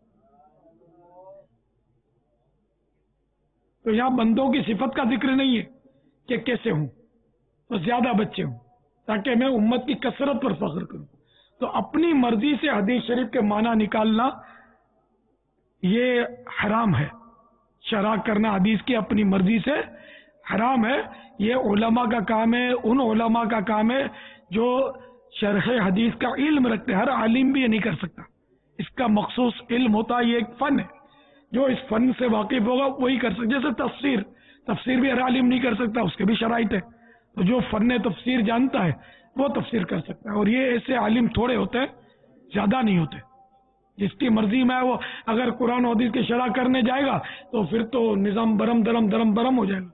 تو یہاں بندوں کی صفت کا ذکر نہیں ہے کہ کیسے ہوں، تو زیادہ بچے ہوں تاکہ میں امت کی کثرت پر فخر کروں. تو اپنی مرضی سے حدیث شریف کے معنی نکالنا یہ حرام ہے. شرح کرنا حدیث کی اپنی مرضی سے حرام ہے. یہ علماء کا کام ہے، ان علماء کا کام ہے جو شرح حدیث کا علم رکھتے. ہر عالم بھی یہ نہیں کر سکتا، اس کا مخصوص علم ہوتا ہے. یہ ایک فن ہے، جو اس فن سے واقف ہوگا وہی کر سکتا. جیسے تفسیر تفسیر بھی ہر عالم نہیں کر سکتا، اس کے بھی شرائط ہے. تو جو فن تفسیر جانتا ہے وہ تفسیر کر سکتا ہے. اور یہ ایسے عالم تھوڑے ہوتے ہیں، زیادہ نہیں ہوتے. جس کی مرضی میں وہ اگر قرآن و حدیث کی شرح کرنے جائے گا تو پھر تو نظام برم درم درم برم ہو جائے گا.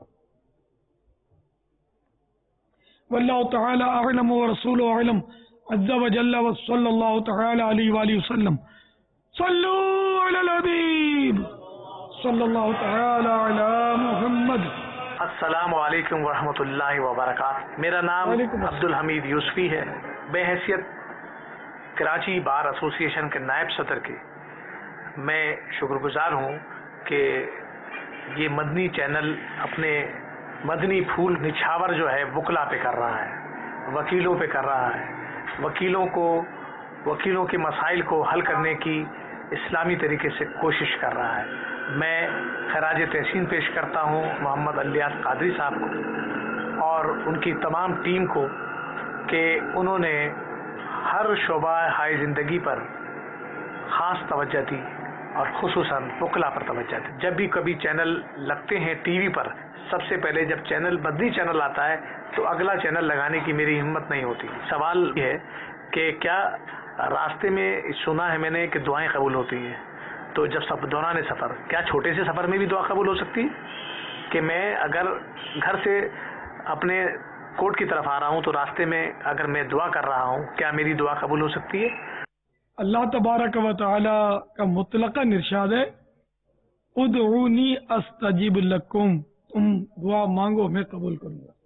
واللہ تعالی اعلم ورسولہ اعلم عز وجل وصلی اللہ تعالی علیہ وآلہ وسلم. صلو علی الحبیب صلی اللہ تعالی علی محمد. السلام علیکم ورحمۃ اللہ وبرکاتہ. میرا نام عبد الحمید یوسفی ہے. بے حیثیت کراچی بار ایسوسی ایشن کے نائب صدر کے میں شکر گزار ہوں کہ یہ مدنی چینل اپنے مدنی پھول نچھاور جو ہے وکلا پہ کر رہا ہے، وکیلوں پہ کر رہا ہے. وکیلوں کو وکیلوں کے مسائل کو حل کرنے کی اسلامی طریقے سے کوشش کر رہا ہے. میں خراج تحسین پیش کرتا ہوں محمد الیاس قادری صاحب کو اور ان کی تمام ٹیم کو کہ انہوں نے ہر شعبہ ہائے زندگی پر خاص توجہ دی اور خصوصاً وکلا پر توجہ دی. جب بھی کبھی چینل لگتے ہیں ٹی وی پر، سب سے پہلے جب چینل مدنی چینل آتا ہے تو اگلا چینل لگانے کی میری ہمت نہیں ہوتی. سوال یہ ہے کہ کیا راستے میں سنا ہے میں نے کہ دعائیں قبول ہوتی ہیں، تو جب سب دوران سفر، کیا چھوٹے سے سفر میں بھی دعا قبول ہو سکتی ہے؟ کہ میں اگر گھر سے اپنے کوٹ کی طرف آ رہا ہوں تو راستے میں اگر میں دعا کر رہا ہوں، کیا میری دعا قبول ہو سکتی ہے؟ اللہ تبارک و تعالی کا مطلقاً ارشاد ہے، ادعونی استجب لکم، تم دعا مانگو میں قبول کروں گا.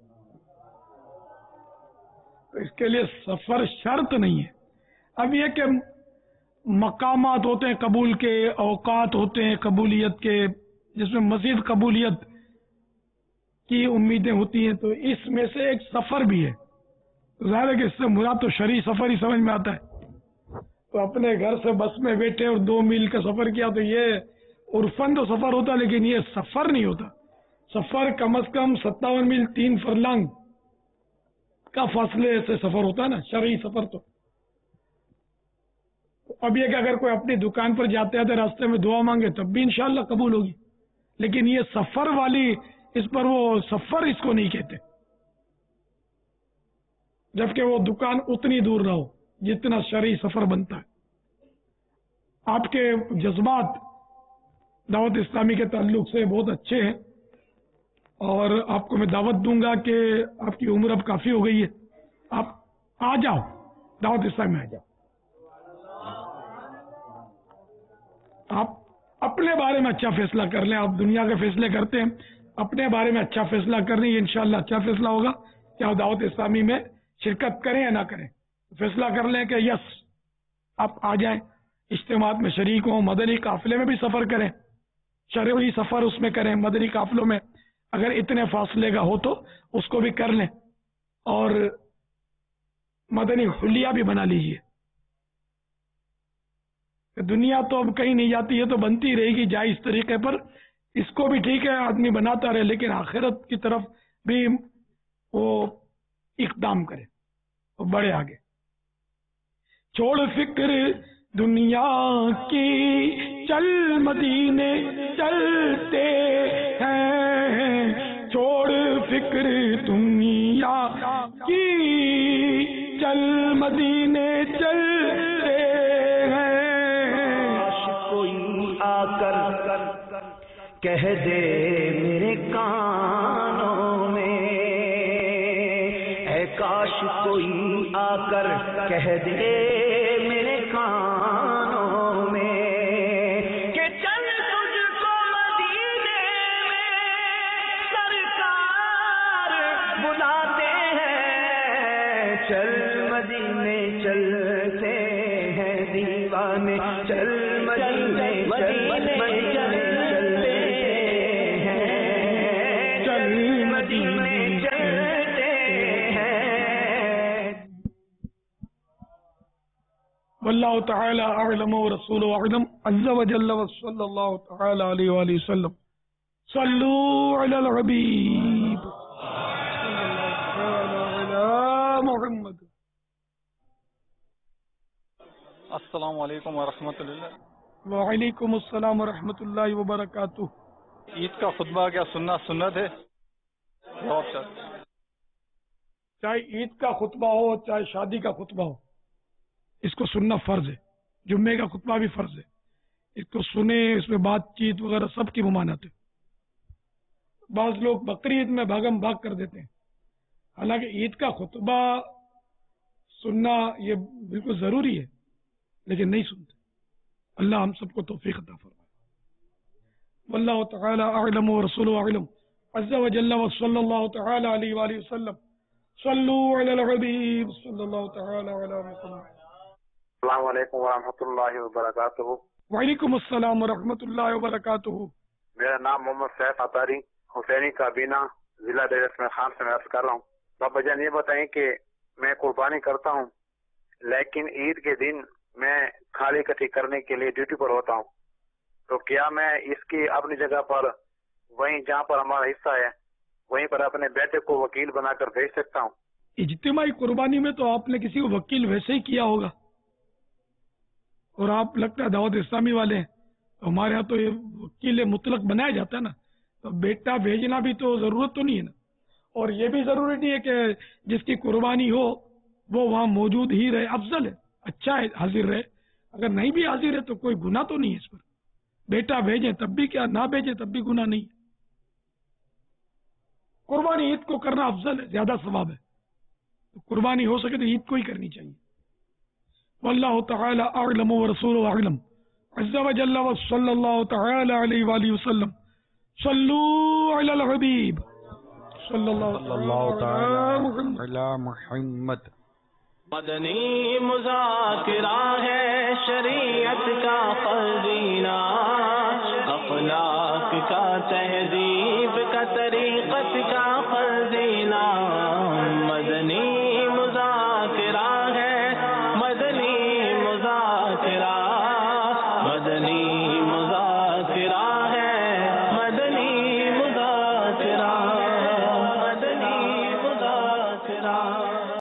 تو اس کے لیے سفر شرط نہیں ہے. اب یہ کہ مقامات ہوتے ہیں قبول کے، اوقات ہوتے ہیں قبولیت کے، جس میں مزید قبولیت کی امیدیں ہوتی ہیں، تو اس میں سے ایک سفر بھی ہے. ظاہر ہے کہ اس سے مراد تو شرعی سفر ہی سمجھ میں آتا ہے. تو اپنے گھر سے بس میں بیٹھے اور دو میل کا سفر کیا تو یہ عرفاً تو سفر ہوتا، لیکن یہ سفر نہیں ہوتا. سفر کم از کم ستاون میل تین فرلانگ کا فاصلے سے سفر ہوتا ہے نا، شرعی سفر. تو اب یہ کہ اگر کوئی اپنی دکان پر جاتے آتے راستے میں دعا مانگے تب بھی انشاءاللہ قبول ہوگی. لیکن یہ سفر والی، اس پر وہ سفر اس کو نہیں کہتے، جبکہ وہ دکان اتنی دور نہ ہو جتنا شرعی سفر بنتا ہے. آپ کے جذبات دعوت اسلامی کے تعلق سے بہت اچھے ہیں، اور آپ کو میں دعوت دوں گا کہ آپ کی عمر اب کافی ہو گئی ہے، آپ آ جاؤ دعوت اسلامی میں آ جاؤ. آپ اپنے بارے میں اچھا فیصلہ کر لیں. آپ دنیا کے فیصلے کرتے ہیں، اپنے بارے میں اچھا فیصلہ کر لیں. یہ انشاءاللہ اچھا فیصلہ ہوگا کہ آپ دعوت اسلامی میں شرکت کریں یا نہ کریں. فیصلہ کر لیں کہ یس آپ آ جائیں، اجتماعات میں شریک ہوں، مدنی قافلے میں بھی سفر کریں، شرعی سفر اس میں کریں، مدنی قافلوں میں اگر اتنے فاصلے کا ہو تو اس کو بھی کر لیں، اور مدنی حلیہ بھی بنا لیجئے. دنیا تو اب کہیں نہیں جاتی ہے، تو بنتی رہے گی جائز طریقے پر. اس کو بھی ٹھیک ہے آدمی بناتا رہے، لیکن آخرت کی طرف بھی وہ اقدام کرے، وہ بڑھے آگے. چھوڑ فکر دنیا کی چل مدینے چلتے ہیں، چھوڑ فکر دنیا کی چل مدینے چلتے ہیں. کوئی آ کر کہہ دے میرے کانوں میں، اے کاش کوئی آ کر کہہ دے میرے کانوں میں کہ چل تجھ کو مدینے میں سرکار بلاتے ہیں. چل مدینے چلتے ہیں دیوانے، چل مدینے چلتے ہیں، چل مدینے چلتے ہیں. واللہ تعالی اعلم ورسولہ اعلم عز وجل وصلی اللہ تعالی علیہ وآلہ وسلم. صلو علی الحبیب محمد. السلام علیکم ورحمۃ اللہ. وعلیکم السلام ورحمۃ اللہ وبرکاتہ. عید کا خطبہ کیا سننا سنت ہے؟ جواب چاہتے ہیں. چاہے عید کا خطبہ ہو چاہے شادی کا خطبہ ہو، اس کو سننا فرض ہے. جمعے کا خطبہ بھی فرض ہے، اس کو سنیں، اس میں بات چیت وغیرہ سب کی ممانعت ہے. بعض لوگ بقرعید میں بھاگم بھاگ کر دیتے ہیں، حالانکہ عید کا خطبہ سننا یہ بالکل ضروری ہے، لیکن نہیں سنتے. اللہ ہم سب کو توفیق عطا فرمائے. واللہ تعالی اعلم ورسولہ اعلم عز وجل وصلی اللہ تعالی علیہ وآلہ وسلم. صلو علی الحبیب صلی اللہ تعالی علی محمد. السلام علیکم ورحمۃ اللہ وبرکاتہ. وعلیکم السلام ورحمۃ اللہ وبرکاتہ. میرا نام محمد سیف عطاری حسینی کابینہ ضلع ڈیرہ اسماعیل خان سے میں عرض کر رہا ہوں. بابا جان یہ بتائیں کہ میں قربانی کرتا ہوں، لیکن عید کے دن میں کھالی اکٹھی کرنے کے لیے ڈیوٹی پر ہوتا ہوں، تو کیا میں اس کی اپنی جگہ پر وہیں جہاں پر ہمارا حصہ ہے وہیں پر اپنے بیٹے کو وکیل بنا کر بھیج سکتا ہوں؟ اجتماعی قربانی میں تو آپ نے کسی کو وکیل ویسے ہی کیا ہوگا، اور آپ لگتا ہے دعوت اسلامی والے ہیں، تو ہمارے ہاں تو یہ وکیل مطلق بنایا جاتا ہے نا، تو بیٹا بھیجنا بھی تو ضرورت تو نہیں ہے نا. اور یہ بھی ضروری نہیں ہے کہ جس کی قربانی ہو وہ وہاں موجود ہی رہے. افضل ہے، اچھا ہے حاضر رہے. اگر نہیں بھی حاضر ہے تو کوئی گناہ تو نہیں ہے اس پر. بیٹا بھیجیں تب بھی کیا، نہ بھیجیں تب بھی گناہ نہیں. قربانی عید کو کرنا افضل ہے، زیادہ ثواب ہے. تو قربانی ہو سکے تو عید کو ہی کرنی چاہیے. واللہ تعالی اعلم ورسولہ اعلم عز وجل وصلی اللہ تعالی علیہ وآلہ وسلم. صلو علی الحبیب صلی اللہ تعالی علی محمد. مدنی مذاکرہ ہے شریعت کا قرینہ، اخلاق کا تہذیب کا طریقت کا